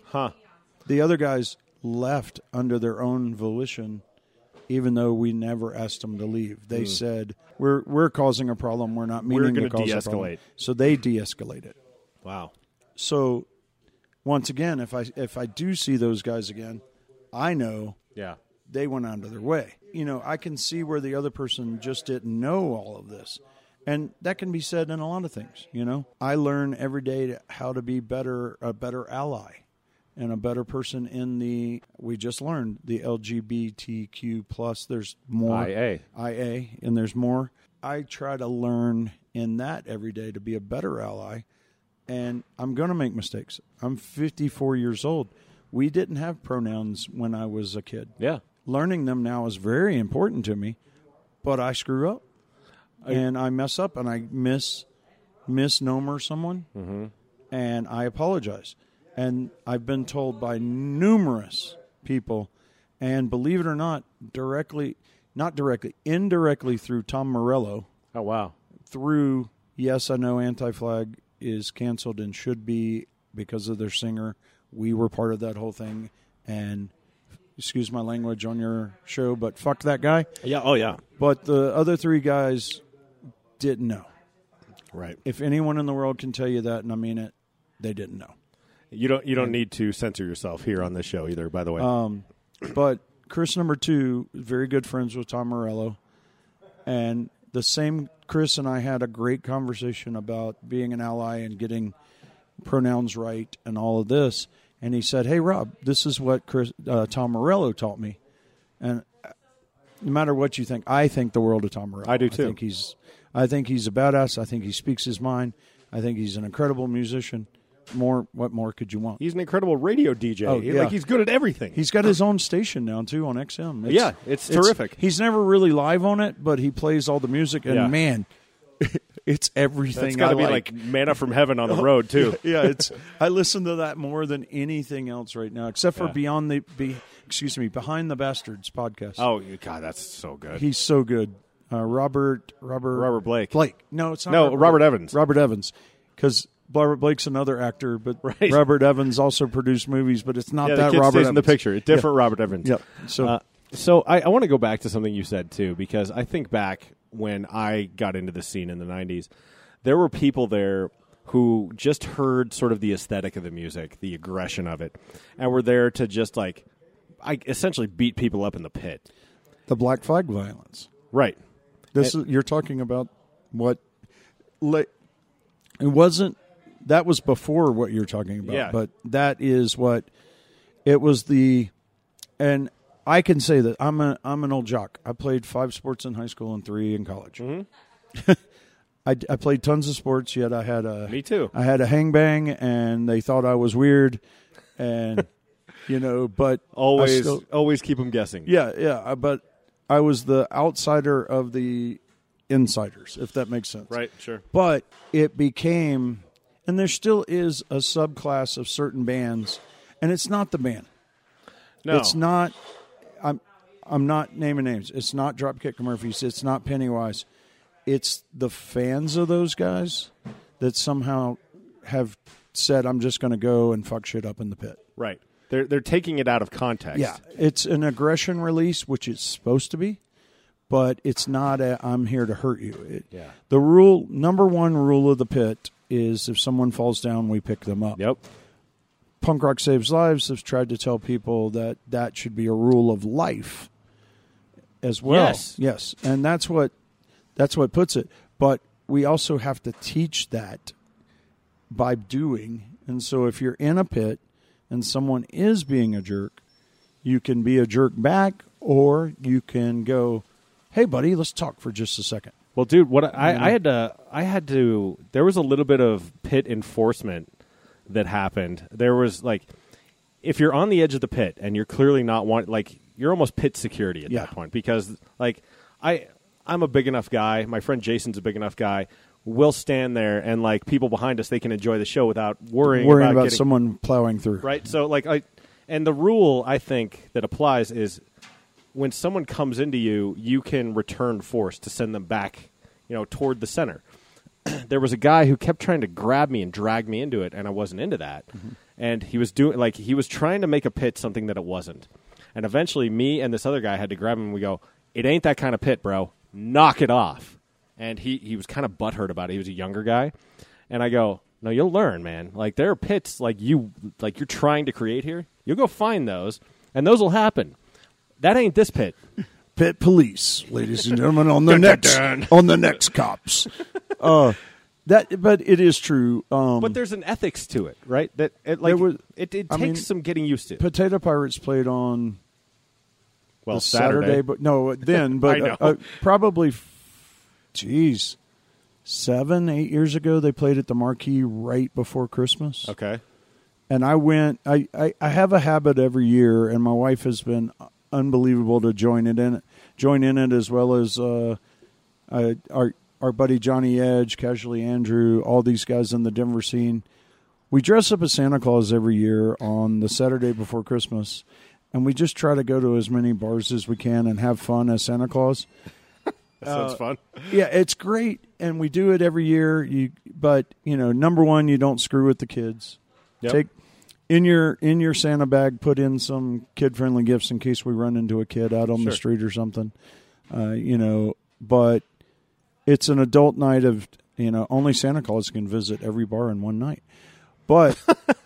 The other guys left under their own volition, even though we never asked them to leave. They said, we're causing a problem. We're not meaning to cause a problem. So they de-escalated. Wow. So once again, if I do see those guys again, I know they went out of their way. I can see where the other person just didn't know all of this. And that can be said in a lot of things, I learn every day how to be a better ally and a better person we just learned, the LGBTQ plus, there's more. IA, and there's more. I try to learn in that every day to be a better ally. And I'm going to make mistakes. I'm 54 years old. We didn't have pronouns when I was a kid. Yeah. Learning them now is very important to me, but I screw up. And I mess up, and I misnomer someone, and I apologize. And I've been told by numerous people, and believe it or not, indirectly through Tom Morello. Oh, wow. Through, yes, I know Anti-Flag is canceled and should be because of their singer. We were part of that whole thing, and excuse my language on your show, but fuck that guy. Yeah, oh yeah. But the other 3 guys didn't know. Right. If anyone in the world can tell you that, and I mean it, they didn't know. You don't need to censor yourself here on this show either, by the way. But Chris number 2, very good friends with Tom Morello, and the same Chris and I had a great conversation about being an ally and getting pronouns right and all of this. And he said, "Hey, Rob, this is what Tom Morello taught me." And no matter what you think, I think the world of Tom Morello. I do too. I think he's a badass. I think he speaks his mind. I think he's an incredible musician. What more could you want? He's an incredible radio DJ. Oh, yeah. He's good at everything. He's got his own station now too on XM. It's terrific. He's never really live on it, but he plays all the music, and man, it's everything. It's got to be like manna from heaven on the road too. Yeah, I listen to that more than anything else right now, except for Behind the Bastards podcast. Oh God, that's so good. He's so good. Robert Blake. No, it's not. No, Robert Evans. Robert Evans, because Robert Blake's another actor, but Robert Evans also produced movies, but it's not that the kid Robert stays Evans. in the picture. It's different Robert Evans. Yep. So I want to go back to something you said too, because I think back when I got into the scene in the 90s, there were people there who just heard sort of the aesthetic of the music, the aggression of it, and were there to just essentially beat people up in the pit. The Black Flag violence. Right. You're talking about what it wasn't. That was before what you're talking about, but that is what it was. And I can say that I'm an old jock. I played 5 sports in high school and 3 in college. Mm-hmm. I played tons of sports. Yet I had me too. I had a hang bang, and they thought I was weird, and but always keep them guessing. Yeah. But I was the outsider of the insiders, if that makes sense. Right. Sure. But it became. And there still is a subclass of certain bands, and it's not the band. No. It's not. I'm not naming names. It's not Dropkick Murphys. It's not Pennywise. It's the fans of those guys that somehow have said, "I'm just going to go and fuck shit up in the pit." Right. They're taking it out of context. Yeah, it's an aggression release, which it's supposed to be, but it's not I'm here to hurt you. The number one rule of the pit is if someone falls down, we pick them up. Yep. Punk Rock Saves Lives have tried to tell people that should be a rule of life as well. Yes. And that's what puts it. But we also have to teach that by doing. And so if you're in a pit and someone is being a jerk, you can be a jerk back, or you can go, "Hey, buddy, let's talk for just a second." Well, dude, I had to. There was a little bit of pit enforcement that happened. There was if you're on the edge of the pit and you're clearly not you're almost pit security at that point, because I'm a big enough guy. My friend Jason's a big enough guy. We'll stand there and people behind us, they can enjoy the show without worrying about someone plowing through. Right. So and the rule I think that applies is, when someone comes into you, you can return force to send them back, toward the center. There was a guy who kept trying to grab me and drag me into it, and I wasn't into that. Mm-hmm. And he was he was trying to make a pit something that it wasn't. And eventually, me and this other guy had to grab him, and we go, "It ain't that kind of pit, bro. Knock it off." And he was kind of butthurt about it. He was a younger guy. And I go, "No, you'll learn, man. There are pits you're trying to create here. You'll go find those, and those will happen. That ain't this pit." Pit police, ladies and gentlemen, on the next cops. But it is true. But there's an ethics to it, right? That it takes some getting used to. Potato Pirates played on Saturday, but probably, 7-8 years ago, they played at the Marquee right before Christmas. Okay. And I went. I have a habit every year, and my wife has been unbelievable to join in it, as well as our buddy Johnny Edge, Casually Andrew, all these guys in the Denver scene. We dress up as Santa Claus every year on the Saturday before Christmas, and we just try to go to as many bars as we can and have fun as Santa Claus. That sounds fun. Yeah, it's great, and we do it every year. But number one, you don't screw with the kids. Yep. Take in your Santa bag, put in some kid-friendly gifts in case we run into a kid out on the street or something. But it's an adult night of only Santa Claus can visit every bar in one night. But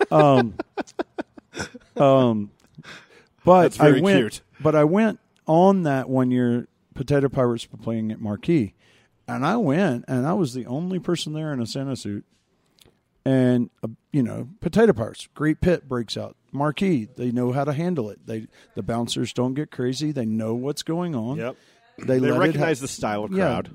That's very cute. But I went on that one year. Potato Pirates were playing at Marquee, and I went, and I was the only person there in a Santa suit. And, Potato Pirates, great pit breaks out. Marquee, they know how to handle it. The bouncers don't get crazy. They know what's going on. Yep. They recognize the style of crowd.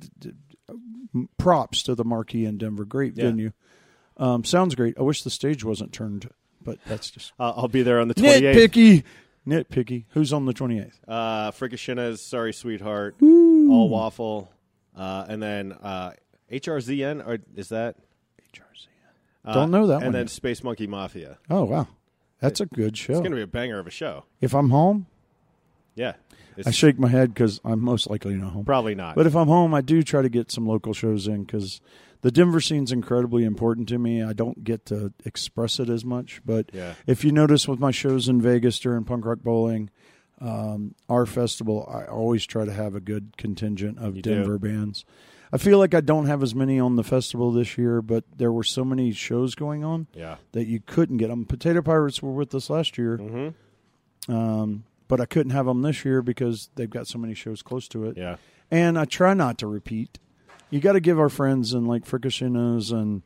Props to the Marquee in Denver. Great venue. Sounds great. I wish the stage wasn't turned, but that's just I'll be there on the 28th. Nitpicky. Who's on the 28th? Fricashinas, Sorry Sweetheart, All Waffle, and then HRZN, or is that? HRZN. Don't know that one. And then Space Monkey Mafia. Oh, wow. That's a good show. It's going to be a banger of a show. If I'm home, yeah. I shake my head because I'm most likely not home. Probably not. But if I'm home, I do try to get some local shows in because the Denver scene's incredibly important to me. I don't get to express it as much. But if you notice with my shows in Vegas during Punk Rock Bowling, our festival, I always try to have a good contingent of Denver bands. I feel like I don't have as many on the festival this year, but there were so many shows going on that you couldn't get them. Potato Pirates were with us last year, but I couldn't have them this year because they've got so many shows close to it. Yeah. And I try not to repeat. You got to give our friends and like Fricashinas and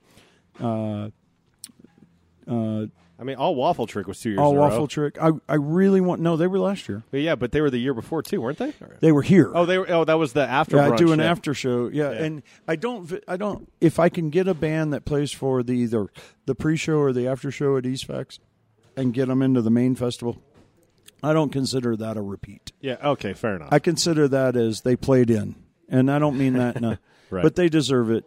All Waffle Trick was 2 years in a row. All Waffle Trick. I really want. No, they were last year. But they were the year before too, weren't they? They were here. Oh, they were. Oh, that was the after. Yeah, brunch, I do an after show. Yeah, and I don't. If I can get a band that plays for either the pre-show or the after show at EastFax, and get them into the main festival, I don't consider that a repeat. Yeah. Okay. Fair enough. I consider that as they played in, and I don't mean that. Right. But they deserve it.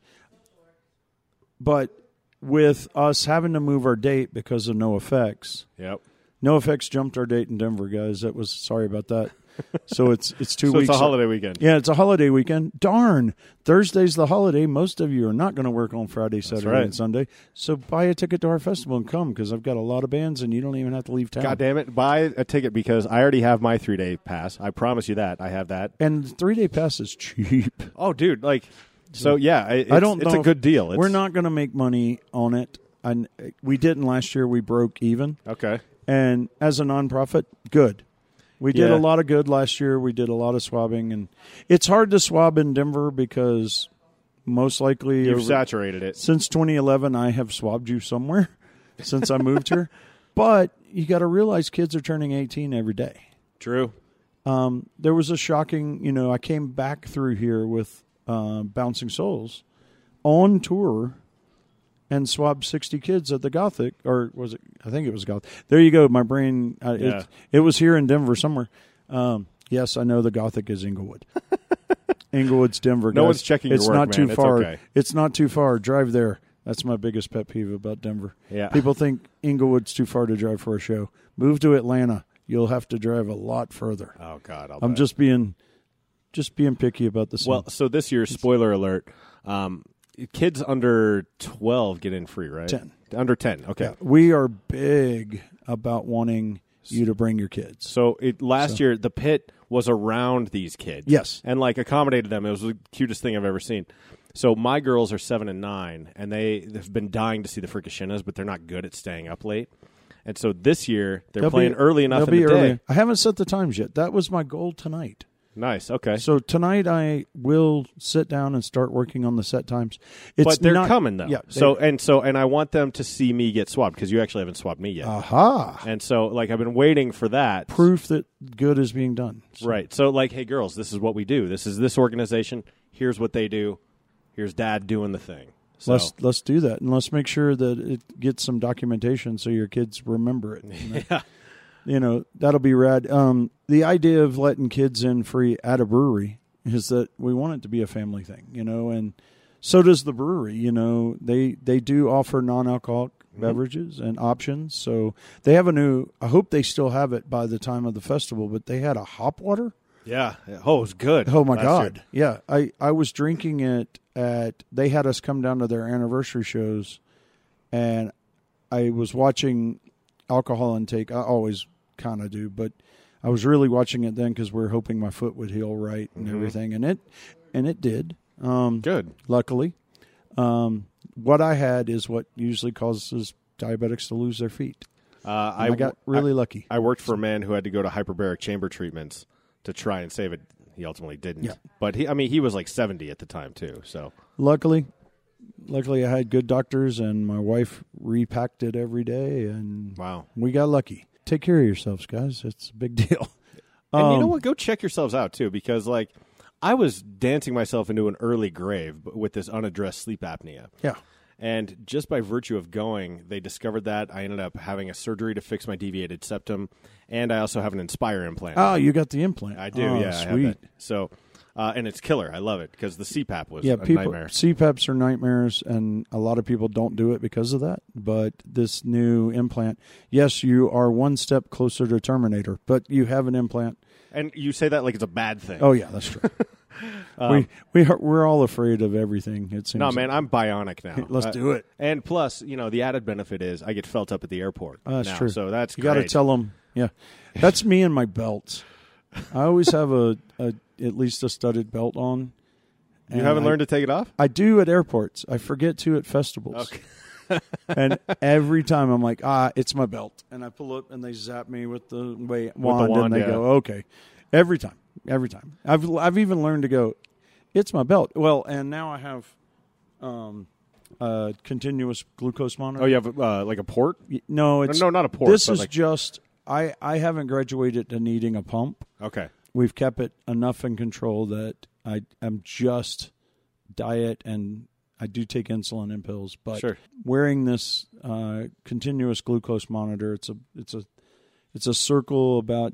But with us having to move our date because of NoFX, NoFX jumped our date in Denver, guys. Sorry about that. So it's 2 so weeks. It's a holiday weekend. Yeah, it's a holiday weekend. Darn. Thursday's the holiday. Most of you are not going to work on Friday, Saturday, and Sunday. So buy a ticket to our festival and come because I've got a lot of bands and you don't even have to leave town. God damn it. Buy a ticket because I already have my 3-day pass. I promise you that. I have that. And the 3-day pass is cheap. Oh, dude. It's a good deal. We're not going to make money on it. We didn't last year. We broke even. Okay. And as a nonprofit, good. We did a lot of good last year. We did a lot of swabbing. And it's hard to swab in Denver because most likely you've saturated it. Since 2011, I have swabbed you somewhere since I moved here. But you got to realize kids are turning 18 every day. True. There was a shocking, I came back through here with Bouncing Souls on tour and swabbed 60 kids at the Gothic, or was it? I think it was Gothic. There you go. My brain, it was here in Denver somewhere. Yes, I know the Gothic is Inglewood. Inglewood's Denver, guys. No one's checking your it's work, not man. too far. Okay. It's not too far. Drive there. That's my biggest pet peeve about Denver. Yeah. People think Inglewood's too far to drive for a show. Move to Atlanta. You'll have to drive a lot further. Oh, God. I'm just being picky about the scene. Well, so this year, spoiler alert, kids under 12 get in free, right? 10. Under 10, okay. Yeah, we are big about wanting you to bring your kids. So last year, the pit was around these kids. Yes. And, accommodated them. It was the cutest thing I've ever seen. So my girls are 7 and 9, and they've been dying to see the Fricashinas, but they're not good at staying up late. And so this year, they're playing early enough in the day. I haven't set the times yet. That was my goal tonight. Nice. Okay. So tonight I will sit down and start working on the set times. But they're coming though. Yeah. And I want them to see me get swabbed because you actually haven't swabbed me yet. Aha. And so I've been waiting for that proof that good is being done. So. Right. So hey girls, this is what we do. This is this organization. Here's what they do. Here's Dad doing the thing. So let's do that and let's make sure that it gets some documentation so your kids remember it. Yeah. That'll be rad. The idea of letting kids in free at a brewery is that we want it to be a family thing, and so does the brewery. They do offer non-alcoholic beverages and options. So they have I hope they still have it by the time of the festival, but they had a hop water. Yeah. Oh, it was good. Oh, my God. Year. Yeah. I was drinking it they had us come down to their anniversary shows, and I was watching alcohol intake. I always kind of do, but I was really watching it then because we were hoping my foot would heal right and everything, and it did. Good. Luckily. What I had is what usually causes diabetics to lose their feet. I got really lucky. I worked for a man who had to go to hyperbaric chamber treatments to try and save it. He ultimately didn't. Yeah. But he was 70 at the time too. So luckily, luckily I had good doctors, and my wife repacked it every day, and Wow. we got lucky. Take care of yourselves, guys. It's a big deal. And you know what? Go check yourselves out, too, because, like, I was dancing myself into an early grave with this unaddressed sleep apnea. Yeah. And just by virtue of going, they discovered that. I ended up having a surgery to fix my deviated septum, and I also have an Inspire implant. Oh, you got the implant. I do, Oh, yeah. I have sweet. that. So, and it's killer. I love it because the CPAP was Yeah, a people, nightmare. CPAPs are nightmares, and a lot of people don't do it because of that. But this new implant, yes, you are one step closer to Terminator, but you have an implant. And you say that like it's a bad thing. Oh yeah, that's true. We're all afraid of everything. It seems. No, man, I'm bionic now. Let's do it. And plus, the added benefit is I get felt up at the airport. That's now, true. So that's you got to great. tell them. Yeah, that's me and my belts. I always have at least a studded belt on. You haven't learned to take it off? I do at airports. I forget to at festivals. Okay. And every time I'm like, it's my belt. And I pull up and they zap me with the wand and they go, okay. Every time. I've even learned to go, it's my belt. Well, and now I have a continuous glucose monitor. Oh, you have like a port? No, it's no, not a port. This but is like, just, I haven't graduated to needing a pump. okay. We've kept it enough in control that I'm just diet, and I do take insulin and pills. But Sure. wearing this continuous glucose monitor, it's a circle about.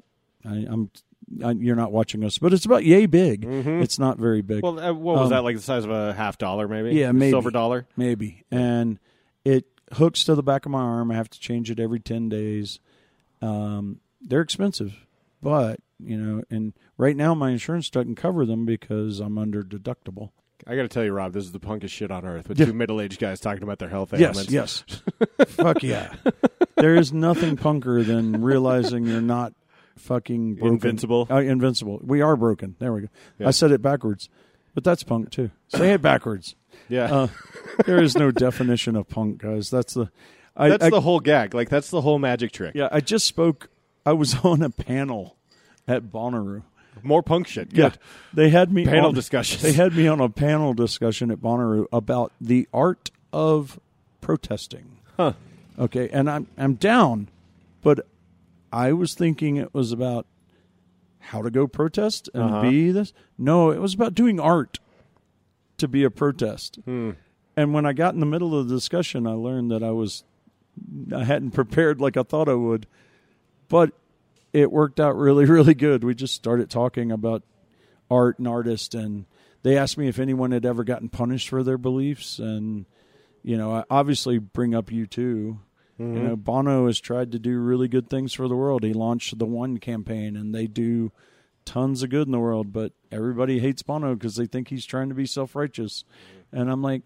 You're not watching us, but it's about yay big. Mm-hmm. It's not very big. Well, what was that, like the size of a $50 maybe? Yeah, maybe. Silver dollar? Maybe. And it hooks to the back of my arm. I have to change it every 10 days. They're expensive, but, and right now my insurance doesn't cover them because I'm under deductible. I got to tell you, Rob, this is the punkest shit on earth with Yeah. two middle-aged guys talking about their health ailments. Yes. Fuck yeah. There is nothing punker than realizing you're not fucking broken. Invincible. Invincible. We are broken. There we go. Yeah. I said it backwards, but that's punk too. Say it backwards. Yeah. There is no definition of punk, guys. That's the the whole gag. Like, that's the whole magic trick. Yeah, I was on a panel at Bonnaroo. More punk shit. Good. Yeah, they had me Panel on, discussions. They had me on a panel discussion at Bonnaroo about the art of protesting. Huh. Okay, and I'm down, but I was thinking it was about how to go protest and be this. No, it was about doing art to be a protest. And when I got in the middle of the discussion, I learned that I hadn't prepared like I thought I would, but it worked out really, really good. We just started talking about art and artists, and they asked me if anyone had ever gotten punished for their beliefs, and I obviously bring up U2. Bono has tried to do really good things for the world. He launched the One campaign, and they do tons of good in the world, but everybody hates Bono because they think he's trying to be self-righteous. And I'm like,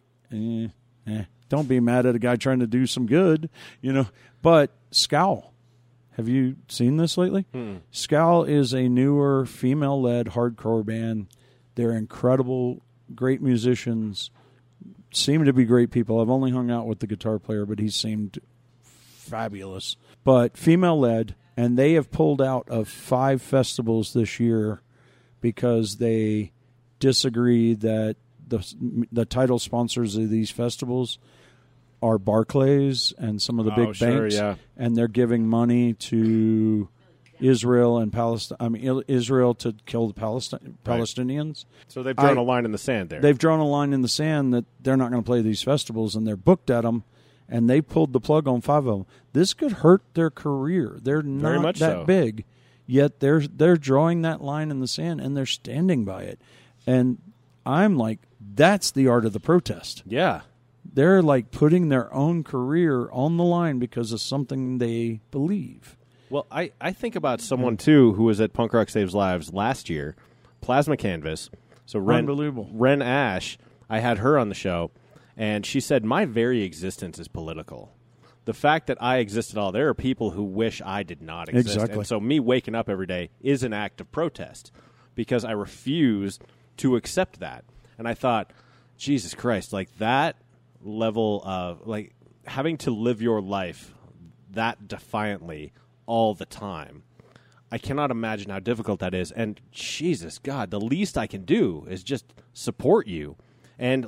don't be mad at a guy trying to do some good, But Scowl, have you seen this lately? Scowl is a newer female-led hardcore band. They're incredible, great musicians, seem to be great people. I've only hung out with the guitar player, but he seemed fabulous. But female-led, and they have pulled out of 5 festivals this year because they disagree that the title sponsors of these festivals are Barclays and some of the big banks, and they're giving money to Israel and Palestine. Israel to kill the Palestinians. So they've drawn a line in the sand there. They've drawn a line in the sand that they're not going to play these festivals, and they're booked at them, and they pulled the plug on 5 of them. This could hurt their career. They're Very not much that so. big, yet they're drawing that line in the sand, and they're standing by it. And I'm like, that's the art of the protest. Yeah. They're like putting their own career on the line because of something they believe. Well, I think about someone, too, who was at Punk Rock Saves Lives last year, Plasma Canvas. So Unbelievable. Ren Ash, I had her on the show, and she said, my very existence is political. The fact that I exist at all, there are people who wish I did not exist. Exactly. And so me waking up every day is an act of protest because I refuse to accept that. And I thought, Jesus Christ, like that level of, like, having to live your life that defiantly all the time. I cannot imagine how difficult that is. And Jesus God, the least I can do is just support you. And like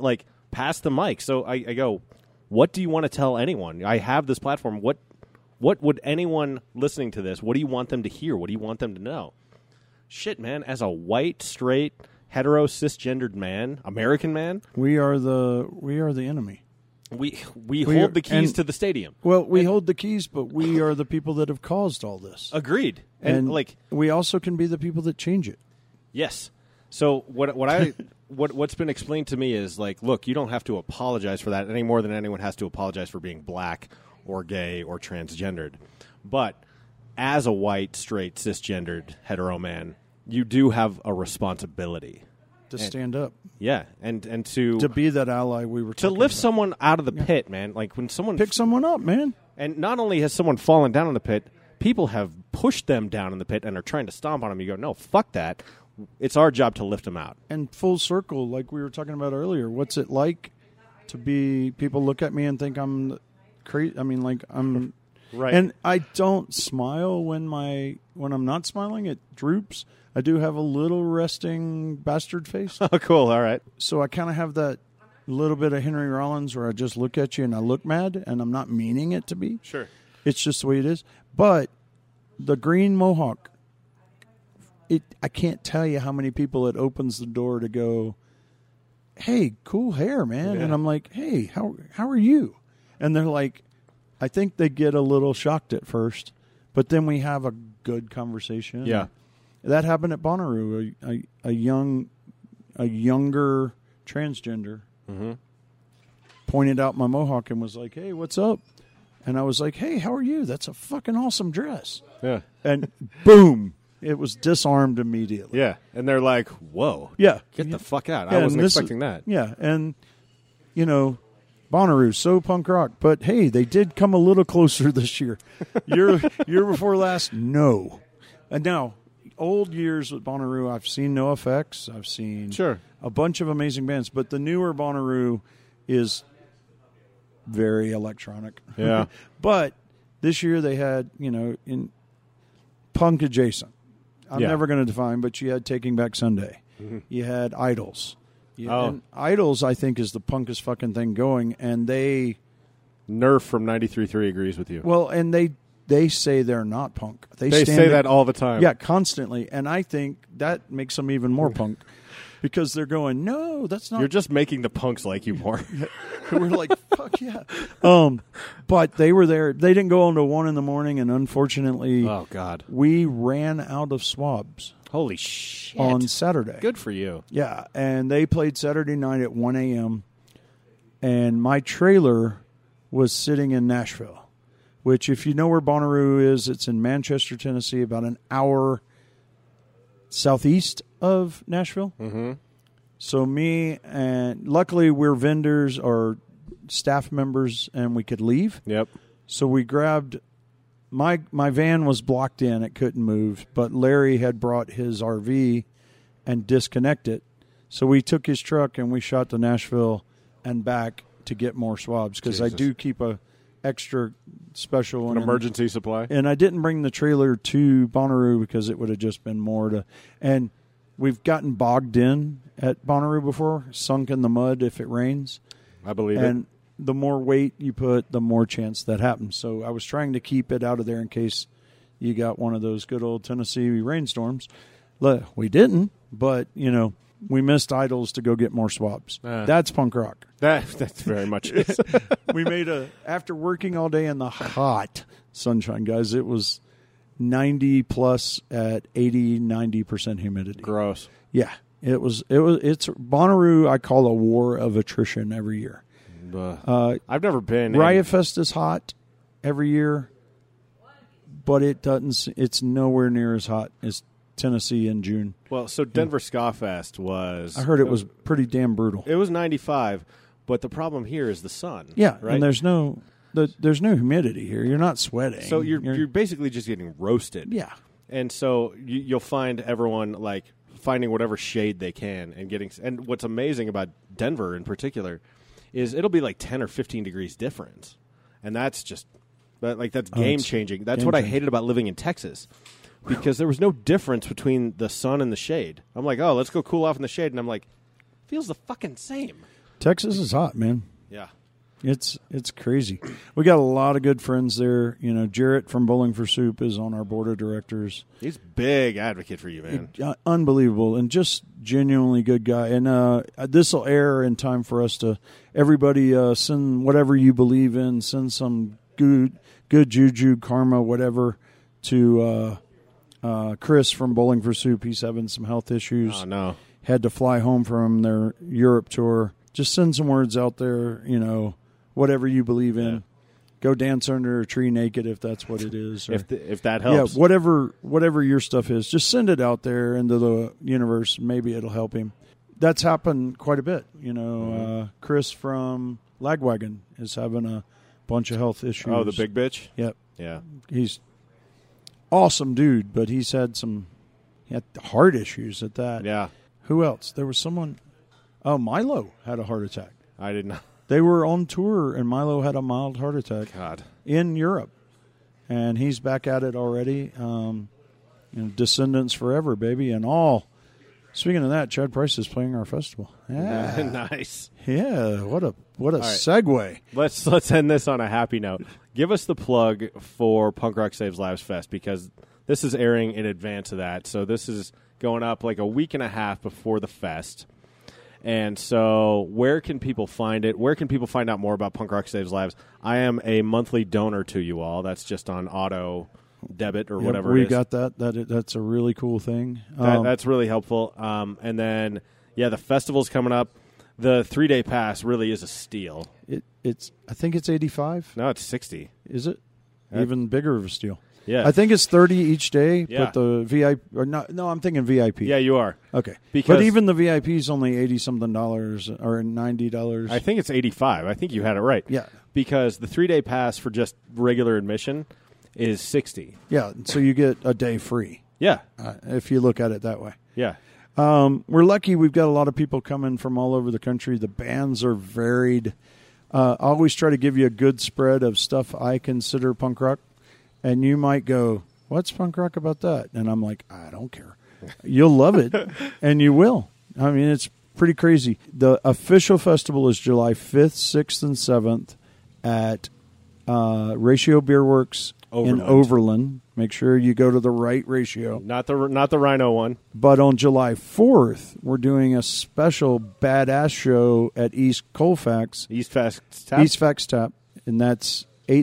pass the mic. So I go, what do you want to tell anyone? I have this platform. What would anyone listening to this, what do you want them to hear? What do you want them to know? Shit, man, as a white, straight, hetero, cisgendered man, American man, we are the enemy. we hold the keys to the stadium. Well, we hold the keys, but we are the people that have caused all this. Agreed. And like we also can be the people that change it. yes. So what's been explained to me is like, look, you don't have to apologize for that any more than anyone has to apologize for being black or gay or transgendered. But as a white, straight, cisgendered, hetero man, you do have a responsibility To stand up. Yeah, and to be that ally we were to talking lift about. someone out of the pit, man. Like when someone Pick someone up, man. and not only has someone fallen down in the pit, people have pushed them down in the pit and are trying to stomp on them. You go, no, fuck that. It's our job to lift them out. And full circle, like we were talking about earlier, what's it like to be, people look at me and think I'm crazy. I mean, like I'm, Right. And I don't smile when I'm not smiling, it droops. I do have a little resting bastard face. Oh, cool. All right. So I kind of have that little bit of Henry Rollins where I just look at you and I look mad and I'm not meaning it to be. Sure. It's just the way it is. But the green mohawk, I can't tell you how many people it opens the door to go, hey, cool hair, man. Yeah. And I'm like, hey, how are you? And they're like, I think they get a little shocked at first, but then we have a good conversation. Yeah. That happened at Bonnaroo. A younger transgender pointed out my mohawk and was like, hey, what's up? And I was like, hey, how are you? That's a fucking awesome dress. Yeah. And boom, it was disarmed immediately. Yeah. And they're like, whoa. Yeah. Get the fuck out. Yeah, I wasn't and this expecting that. Yeah, and, Bonnaroo, so punk rock. But, hey, they did come a little closer this year. Year before last, no. And now, old years with Bonnaroo, I've seen NoFX. I've seen a bunch of amazing bands. But the newer Bonnaroo is very electronic. Yeah. But this year they had, in punk adjacent. I'm never going to define, but you had Taking Back Sunday. Mm-hmm. You had Idols. And Idols, I think, is the punkest fucking thing going, and they... Nerf from 93.3 agrees with you. Well, and they say they're not punk. They say that all the time. Yeah, constantly, and I think that makes them even more punk, because they're going, no, that's not... You're just making the punks like you more. We're like, fuck yeah. But they were there. They didn't go until 1 a.m, and unfortunately... Oh, God. We ran out of swabs. Holy shit. On Saturday. Good for you. Yeah, and they played Saturday night at 1 a.m., and my trailer was sitting in Nashville, which, if you know where Bonnaroo is, it's in Manchester, Tennessee, about an hour southeast of Nashville. Mm-hmm. So me and luckily we're vendors or staff members, and we could leave. Yep. So we grabbed my van was blocked in; it couldn't move. But Larry had brought his RV and disconnected, so we took his truck and we shot to Nashville and back to get more swabs, because I do keep a extra special one, an emergency supply. And I didn't bring the trailer to Bonnaroo because it would have just been more to. And we've gotten bogged in at Bonnaroo before, sunk in the mud if it rains. I believe it. And the more weight you put, the more chance that happens. So I was trying to keep it out of there in case you got one of those good old Tennessee rainstorms. We didn't, but, we missed Idols to go get more swabs. That's punk rock. That's very much it. We made after working all day in the hot sunshine, guys, it was 90 plus at 80, 90% humidity. Gross. Yeah. It's Bonnaroo, I call a war of attrition every year. I've never been. Riot Fest is hot every year, but it's nowhere near as hot as Tennessee in June. Well, so Denver Ska Fest was... I heard it was pretty damn brutal. It was 95, but the problem here is the sun. Yeah, right? And there's no humidity here. You're not sweating. So you're basically just getting roasted. Yeah. And so you'll find everyone like finding whatever shade they can and getting... And what's amazing about Denver in particular is it'll be like 10 or 15 degrees difference. And that's just... that's game-changing. That's what I hated about living in Texas. Because there was no difference between the sun and the shade. I'm like, oh, let's go cool off in the shade. And I'm like, feels the fucking same. Texas is hot, man. Yeah. It's crazy. We got a lot of good friends there. You know, Jarrett from Bowling for Soup is on our board of directors. He's a big advocate for you, man. Unbelievable and just genuinely good guy. And this will air in time for us to everybody send whatever you believe in. Send some good juju, karma, whatever to Chris from Bowling for Soup. He's having some health issues. Oh no, had to fly home from their Europe tour. Just send some words out there. You know. Whatever you believe in, go dance under a tree naked if that's what it is. Or, if that helps. Yeah, whatever your stuff is, just send it out there into the universe. Maybe it'll help him. That's happened quite a bit. You know, Chris from Lagwagon is having a bunch of health issues. Oh, the big bitch? Yep. Yeah. He's awesome dude, but he had heart issues at that. Yeah. Who else? There was someone. Oh, Milo had a heart attack. I did not. They were on tour, and Milo had a mild heart attack. God. In Europe. And he's back at it already. Descendants forever, baby. And all. Speaking of that, Chad Price is playing our festival. Yeah. Nice. Yeah, what a right. segue. Let's end this on a happy note. Give us the plug for Punk Rock Saves Lives Fest, because this is airing in advance of that. So this is going up like a week and a half before the fest. And so where can people find it? Where can people find out more about Punk Rock Saves Lives? I am a monthly donor to you all. That's just on auto debit or whatever it is. We got that. That's a really cool thing. That's really helpful. And then, the festival's coming up. The 3-day pass really is a steal. I think it's $85. No, it's $60. Is it? Even bigger of a steal. Yeah. I think it's $30 each day, Yeah. but the VIP no, I'm thinking VIP. Yeah, you are. Okay. Because but even the VIP is only $80-something or $90. I think it's $85. I think you had it right. Yeah. Because the 3-day pass for just regular admission is $60. Yeah, so you get a day free. Yeah. If you look at it that way. Yeah. We're lucky. We've got a lot of people coming from all over the country. The bands are varied. I always try to give you a good spread of stuff I consider punk rock. And you might go, what's punk rock about that? And I'm like, I don't care. You'll love it, and you will. I mean, it's pretty crazy. The official festival is July 5th, 6th, and 7th at Ratio Beer Works in Overland. Make sure you go to the right Ratio. Not the Rhino one. But on July 4th, we're doing a special badass show at East Colfax. East Fax Tap. And that's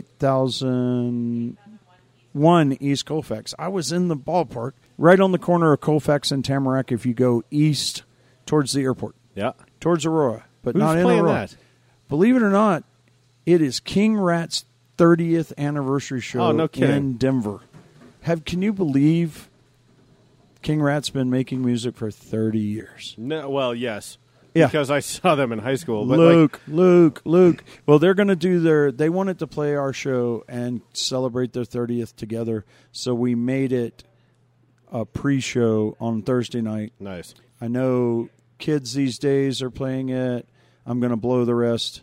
8,001 East Colfax. I was in the ballpark, right on the corner of Colfax and Tamarack if you go east towards the airport. Yeah. Towards Aurora, but Who's not in playing Aurora. That? Believe it or not, it is King Rat's 30th anniversary show in Denver. Can you believe King Rat's been making music for 30 years? No, well, yes. Yeah. Because I saw them in high school. But Luke. Well, they're going to do they wanted to play our show and celebrate their 30th together, so we made it a pre-show on Thursday night. Nice. I know kids these days are playing it. I'm going to blow the rest.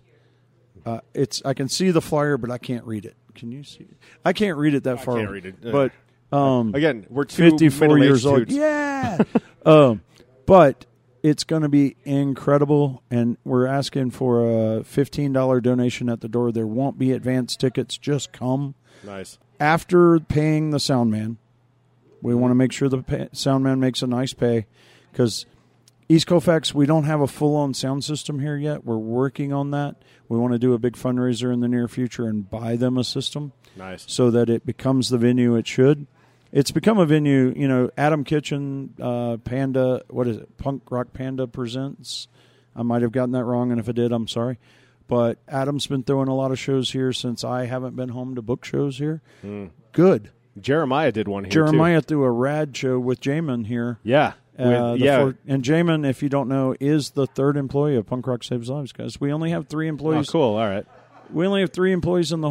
I can see the flyer, but I can't read it. Can you see it? I can't read it that far. I can't read it. But again, we're 54 years old. dudes. Yeah. But it's going to be incredible, and we're asking for a $15 donation at the door. There won't be advance tickets. Just come. Nice. After paying the sound man, we want to make sure the sound man makes a nice pay, because East Colfax, we don't have a full-on sound system here yet. We're working on that. We want to do a big fundraiser in the near future and buy them a system. Nice. So that it becomes the venue it should. It's become a venue, Adam Kitchen, Panda, what is it? Punk Rock Panda Presents. I might have gotten that wrong, and if I did, I'm sorry. But Adam's been throwing a lot of shows here since I haven't been home to book shows here. Good. Jeremiah did one here, Jeremiah threw a rad show with Jamin here. Yeah. And Jamin, if you don't know, is the third employee of Punk Rock Saves Lives, guys. We only have 3 employees. Oh, cool. All right. We only have 3 employees in the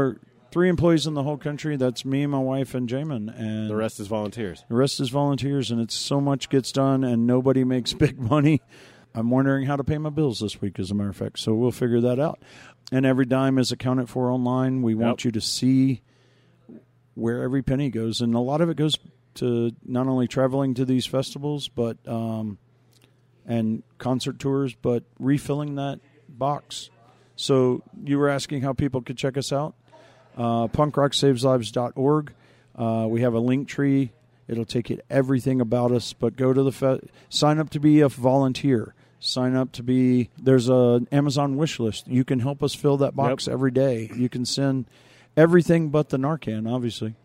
whole country. That's me, my wife, and Jamin. And the rest is volunteers. And it's so much gets done, and nobody makes big money. I'm wondering how to pay my bills this week, as a matter of fact, so we'll figure that out. And every dime is accounted for online. We want you to see where every penny goes, and a lot of it goes to not only traveling to these festivals, but and concert tours, but refilling that box. So you were asking how people could check us out. punkrocksaveslives.org. We have a link tree. It'll take you to everything about us. But go to the sign up to be a volunteer. Sign up to be. There's an Amazon wish list. You can help us fill that box every day. You can send everything but the Narcan, obviously.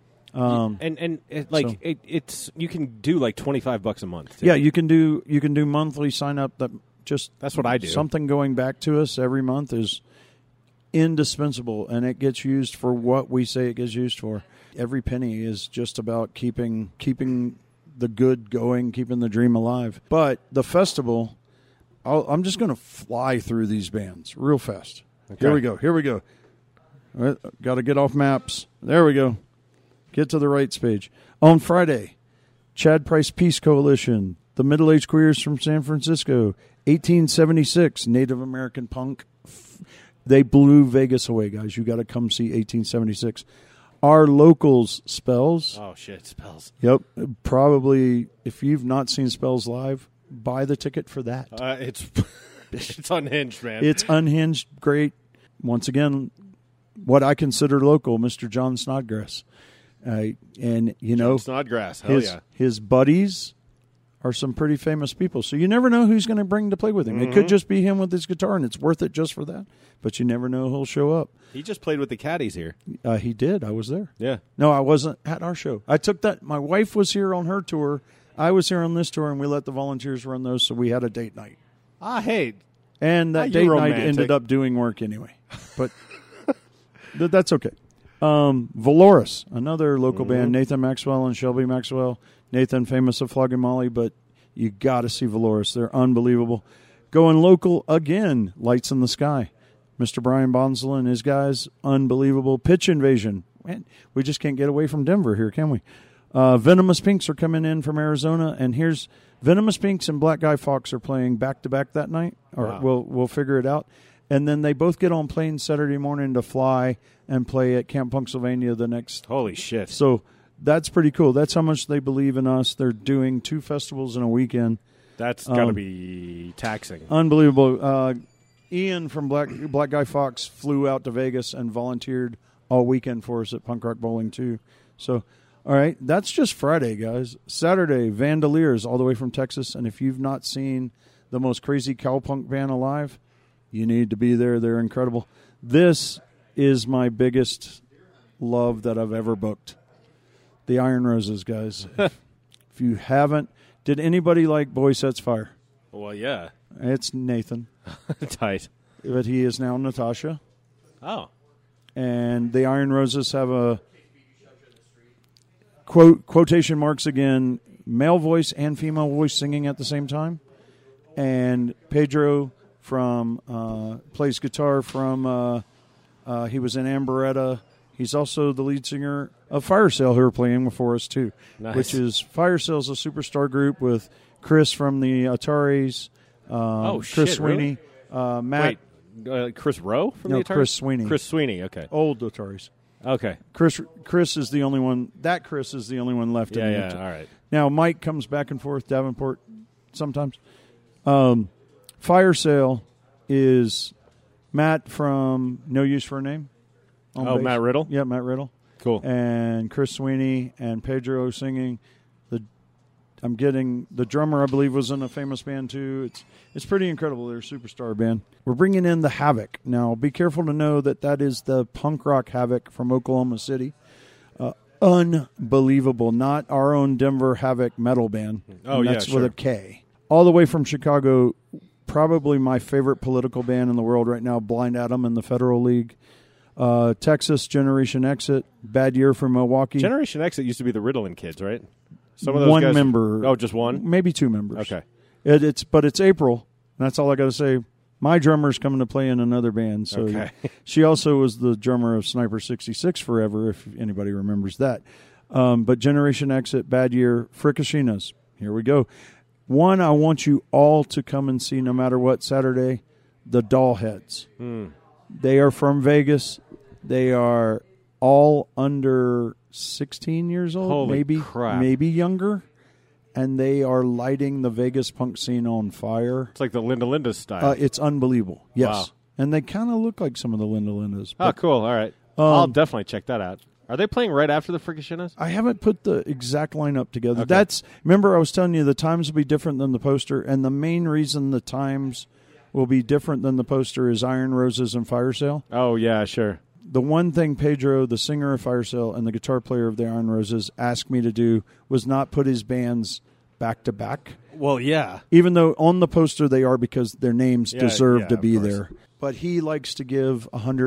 It's you can do like $25 a month. Too. Yeah, you can do monthly sign up. That's what I do. Something going back to us every month is indispensable, and it gets used for what we say it gets used for. Every penny is just about keeping the good going, keeping the dream alive. But the festival, I'm just going to fly through these bands real fast. Okay. Here we go. Got to get off maps. There we go. Get to the rights page. On Friday, Chad Price Peace Coalition, the Middle-Aged Queers from San Francisco, 1876, Native American punk. They blew Vegas away, guys. You got to come see 1876. Our locals, Spells. Oh, shit, Spells. Yep. Probably, if you've not seen Spells live, buy the ticket for that. It's unhinged, man. It's unhinged. Great. Once again, what I consider local, Mr. John Snodgrass. And, you know, Snodgrass, hell yeah. His buddies are some pretty famous people. So you never know who's going to bring to play with him. Mm-hmm. It could just be him with his guitar, and it's worth it just for that. But you never know who'll show up. He just played with the Caddies here. He did. I was there. Yeah. No, I wasn't at our show. I took that. My wife was here on her tour. I was here on this tour, and we let the volunteers run those, so we had a date night. Hey. And that date night ended up doing work anyway. But that's okay. Valoris, another local band, Nathan Maxwell and Shelby Maxwell. Nathan, famous of Flogging Molly, but you got to see Valoris. They're unbelievable. Going local again, Lights in the Sky. Mr. Brian Bonsall and his guys, unbelievable. Pitch Invasion. Man, we just can't get away from Denver here, can we? Venomous Pinks are coming in from Arizona, and here's Venomous Pinks and Black Guy Fawkes are playing back-to-back that night. Or we'll figure it out. And then they both get on planes Saturday morning to fly and play at Camp Punksylvania the next. Holy shit. So that's pretty cool. That's how much they believe in us. They're doing 2 festivals in a weekend. That's got to be taxing. Unbelievable. Ian from Black Guy Fawkes flew out to Vegas and volunteered all weekend for us at Punk Rock Bowling, too. So, all right, that's just Friday, guys. Saturday, Vandaliers, all the way from Texas. And if you've not seen the most crazy cowpunk band alive, you need to be there. They're incredible. This is my biggest love that I've ever booked. The Iron Roses, guys. If you haven't, did anybody like Boy Sets Fire? Well, yeah. It's Nathan. Tight. But he is now Natasha. Oh. And the Iron Roses have a quotation marks again, male voice and female voice singing at the same time. And Pedro plays guitar from he was in Amberetta. He's also the lead singer of Fire Sale, who are playing for us too. Nice. Which is Fire Sale's a superstar group with Chris from the Ataris, Chris Sweeney, really? Matt. Wait, Chris Rowe from the Ataris? Chris Sweeney. Chris Sweeney, okay. Old Ataris. Okay. Chris is the only one. That Chris is the only one left. Yeah, all right. Now Mike comes back and forth, Davenport, sometimes. Fire Sale is Matt from No Use for a Name. Bass. Matt Riddle? Yeah, Matt Riddle. Cool. And Chris Sweeney and Pedro singing. I'm getting the drummer, I believe, was in a famous band too. It's pretty incredible. They're a superstar band. We're bringing in the Havoc. Now, be careful to know that is the punk rock Havoc from Oklahoma City. Unbelievable. Not our own Denver Havoc metal band. Oh, that's yeah, sure. with a K. All the way from Chicago, probably my favorite political band in the world right now, Blind Adam in the Federal League. Texas, Generation Exit. Bad Year from Milwaukee. Generation Exit used to be the Ritalin Kids, right? Some of those one guys, member. Oh, just one? Maybe 2 members. Okay. But it's April, and that's all I got to say. My drummer's coming to play in another band. So okay. She also was the drummer of Sniper 66 forever, if anybody remembers that. But Generation Exit, Bad Year, Frikashinas. Here we go. One, I want you all to come and see, no matter what, Saturday, the Dollheads. They are from Vegas. They are all under 16 years old, Holy crap. maybe younger. and they are lighting the Vegas punk scene on fire. It's like the Linda Linda style. It's unbelievable. Yes. Wow. And they kind of look like some of the Linda Lindas. Oh, cool. All right. I'll definitely check that out. Are they playing right after the Freakishinas? I haven't put the exact lineup together. Remember I was telling you the times will be different than the poster, and the main reason the times will be different than the poster is Iron Roses and Fire Sale. Oh, yeah, sure. The one thing Pedro, the singer of Fire Sale and the guitar player of the Iron Roses, asked me to do was not put his bands back to back. Well, yeah. Even though on the poster they are, because their names deserve to of be course. there. But he likes to give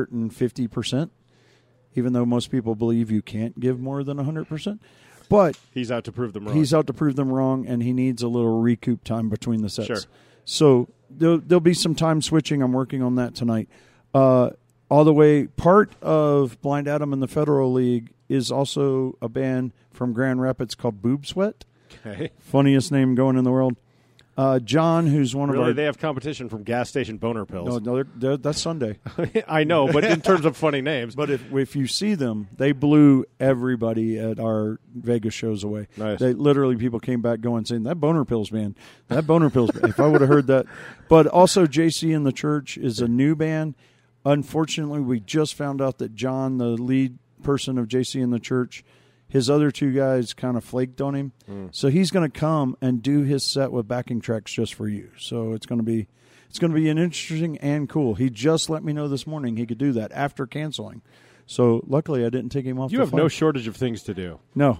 150%, even though most people believe you can't give more than 100%. But he's out to prove them wrong. He's out to prove them wrong, and he needs a little recoup time between the sets. Sure. So there'll be some time switching. I'm working on that tonight. All the way, part of Blind Adam and the Federal League is also a band from Grand Rapids called Boob Sweat. Okay. Funniest name going in the world. John, who's one of our... They have competition from gas station boner pills. No, that's Sunday. I know, but in terms of funny names. But if you see them, they blew everybody at our Vegas shows away. Nice. They literally, people came back going, saying, that boner pills, man. That boner pills. If I would have heard that. But also, JC in the Church is a new band. Unfortunately, we just found out that John, the lead person of JC in the Church, his other two guys kind of flaked on him. So he's going to come and do his set with backing tracks just for you. So it's going to be an interesting and cool. He just let me know this morning he could do that after canceling. So luckily I didn't take him off You the have flight. no shortage of things to do. No.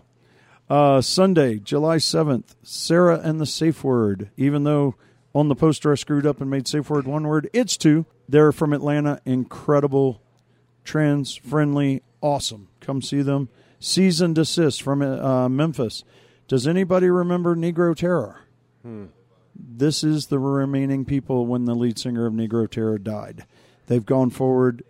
Sunday, July 7th, Sarah and the Safe Word. Even though on the poster I screwed up and made Safe Word one word, it's two. They're from Atlanta. Incredible, trans-friendly, awesome. Come see them. Cease and Desist from Memphis. Does anybody remember Negro Terror? This is the remaining people when the lead singer of Negro Terror died. They've gone forward.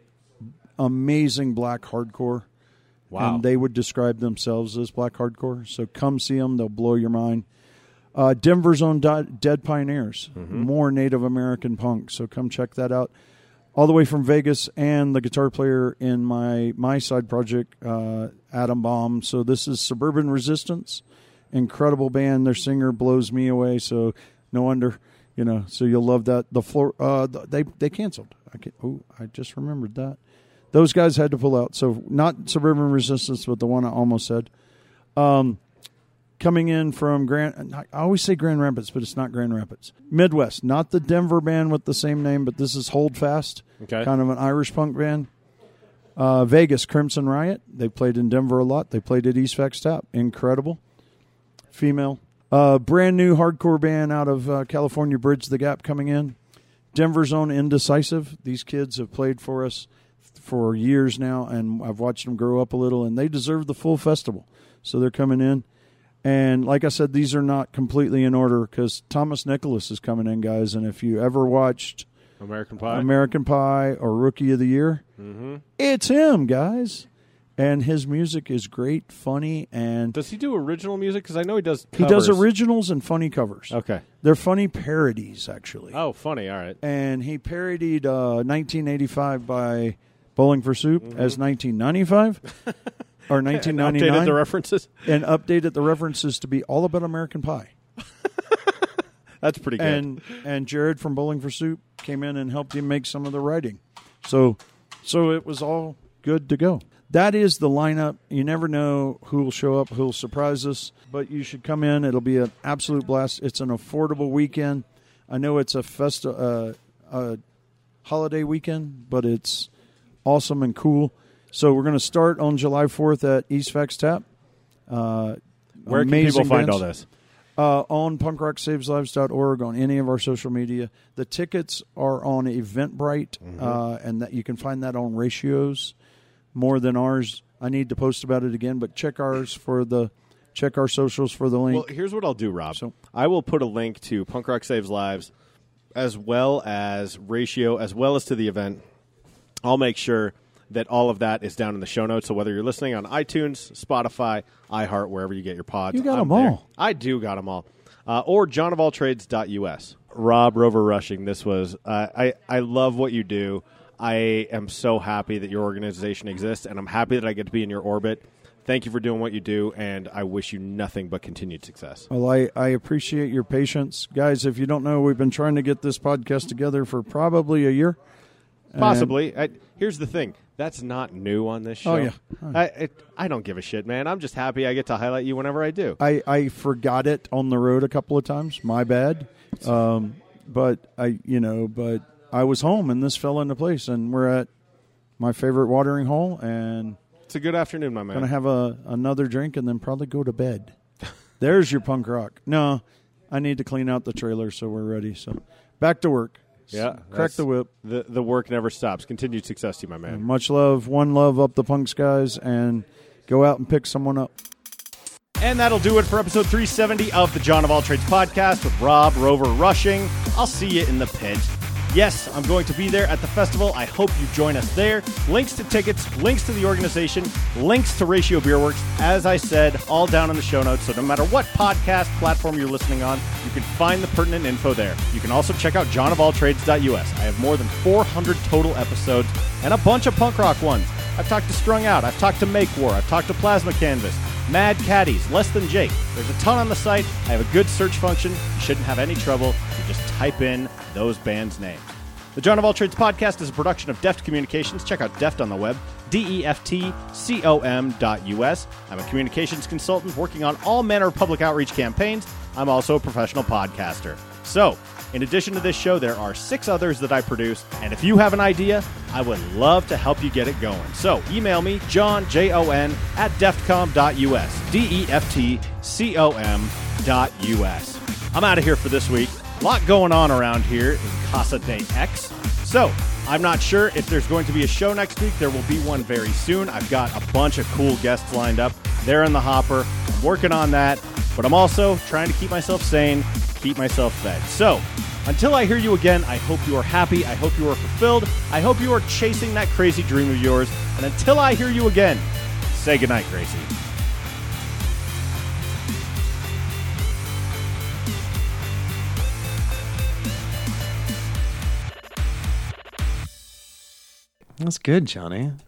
Amazing black hardcore. Wow. And they would describe themselves as black hardcore. So come see them. They'll blow your mind. Denver's own Dead Pioneers. More Native American punk. So come check that out. All the way from Vegas, and the guitar player in my side project, Adam Baum. So this is Suburban Resistance. Incredible band. Their singer blows me away. So no wonder, so you'll love that. The floor, they canceled. I just remembered that. Those guys had to pull out. So not Suburban Resistance, but the one I almost said. Coming in from I always say Grand Rapids, but it's not Grand Rapids. Midwest, not the Denver band with the same name, but this is Holdfast, kind of an Irish punk band. Vegas, Crimson Riot. They played in Denver a lot. They played at East Vex Tap. Incredible. Female. Brand new hardcore band out of California, Bridge the Gap, coming in. Denver's own Indecisive. These kids have played for us for years now, and I've watched them grow up a little, and they deserve the full festival. So they're coming in. And like I said, these are not completely in order because Thomas Nicholas is coming in, guys. And if you ever watched American Pie or Rookie of the Year, it's him, guys. And his music is great, funny, and... Does he do original music? Because I know he does covers. He does originals and funny covers. Okay. They're funny parodies, actually. Oh, funny. All right. And he parodied 1985 by Bowling for Soup as 1995. Or 1999. And updated the references? And updated the references to be all about American Pie. That's pretty good. And Jared from Bowling for Soup came in and helped him make some of the writing. So it was all good to go. That is the lineup. You never know who will show up, who will surprise us, but you should come in. It'll be an absolute blast. It's an affordable weekend. I know it's a holiday weekend, but it's awesome and cool. So we're going to start on July 4th at East Vex Tap. Where can people find all this? On punkrocksaveslives.org, on any of our social media. The tickets are on Eventbrite, and that you can find that on Ratios, more than ours. I need to post about it again, but check our socials for the link. Well, here's what I'll do, Rob. I will put a link to Punk Rock Saves Lives, as well as Ratio, as well as to the event. I'll make sure that all of that is down in the show notes. So whether you're listening on iTunes, Spotify, iHeart, wherever you get your pods. You got them all. I do got them all. Or johnofalltrades.us. Rob Rover Rushing, this was, I love what you do. I am so happy that your organization exists, and I'm happy that I get to be in your orbit. Thank you for doing what you do, and I wish you nothing but continued success. Well, I appreciate your patience. Guys, if you don't know, we've been trying to get this podcast together for probably a year. Possibly. Here's the thing. That's not new on this show. Oh, yeah. I don't give a shit, man. I'm just happy I get to highlight you whenever I do. I forgot it on the road a couple of times. My bad. But I was home and this fell into place, and we're at my favorite watering hole, and it's a good afternoon, my man. Gonna have another drink and then probably go to bed. There's your punk rock. No, I need to clean out the trailer, so we're ready. So back to work. Yeah, crack the whip. The work never stops. Continued success to you, my man. Much love, one love up the punks, guys, and go out and pick someone up. And that'll do it for episode 370 of the John of All Trades podcast with Rob Rover Rushing. I'll see you in the pit. Yes, I'm going to be there at the festival. I hope you join us there. Links to tickets, links to the organization, links to Ratio Beer Works, as I said, all down in the show notes. So no matter what podcast platform you're listening on, you can find the pertinent info there. You can also check out johnofalltrades.us. I have more than 400 total episodes and a bunch of punk rock ones. I've talked to Strung Out, I've talked to Make War, I've talked to Plasma Canvas, Mad Caddies, Less Than Jake. There's a ton on the site. I have a good search function. You shouldn't have any trouble. You just type in those bands' names. The John of All Trades podcast is a production of Deft Communications. Check out Deft on the web, deftcom.us. I'm a communications consultant working on all manner of public outreach campaigns. I'm also a professional podcaster. So, in addition to this show, there are 6 others that I produce, and if you have an idea, I would love to help you get it going. So, email me, John, Jon, at deftcom.us, deftcom.us. I'm out of here for this week. A lot going on around here in Casa de X. So, I'm not sure if there's going to be a show next week. There will be one very soon. I've got a bunch of cool guests lined up. They're in the hopper. I'm working on that. But I'm also trying to keep myself sane, keep myself fed. So, until I hear you again, I hope you are happy. I hope you are fulfilled. I hope you are chasing that crazy dream of yours. And until I hear you again, say goodnight, Gracie. That's good, Johnny.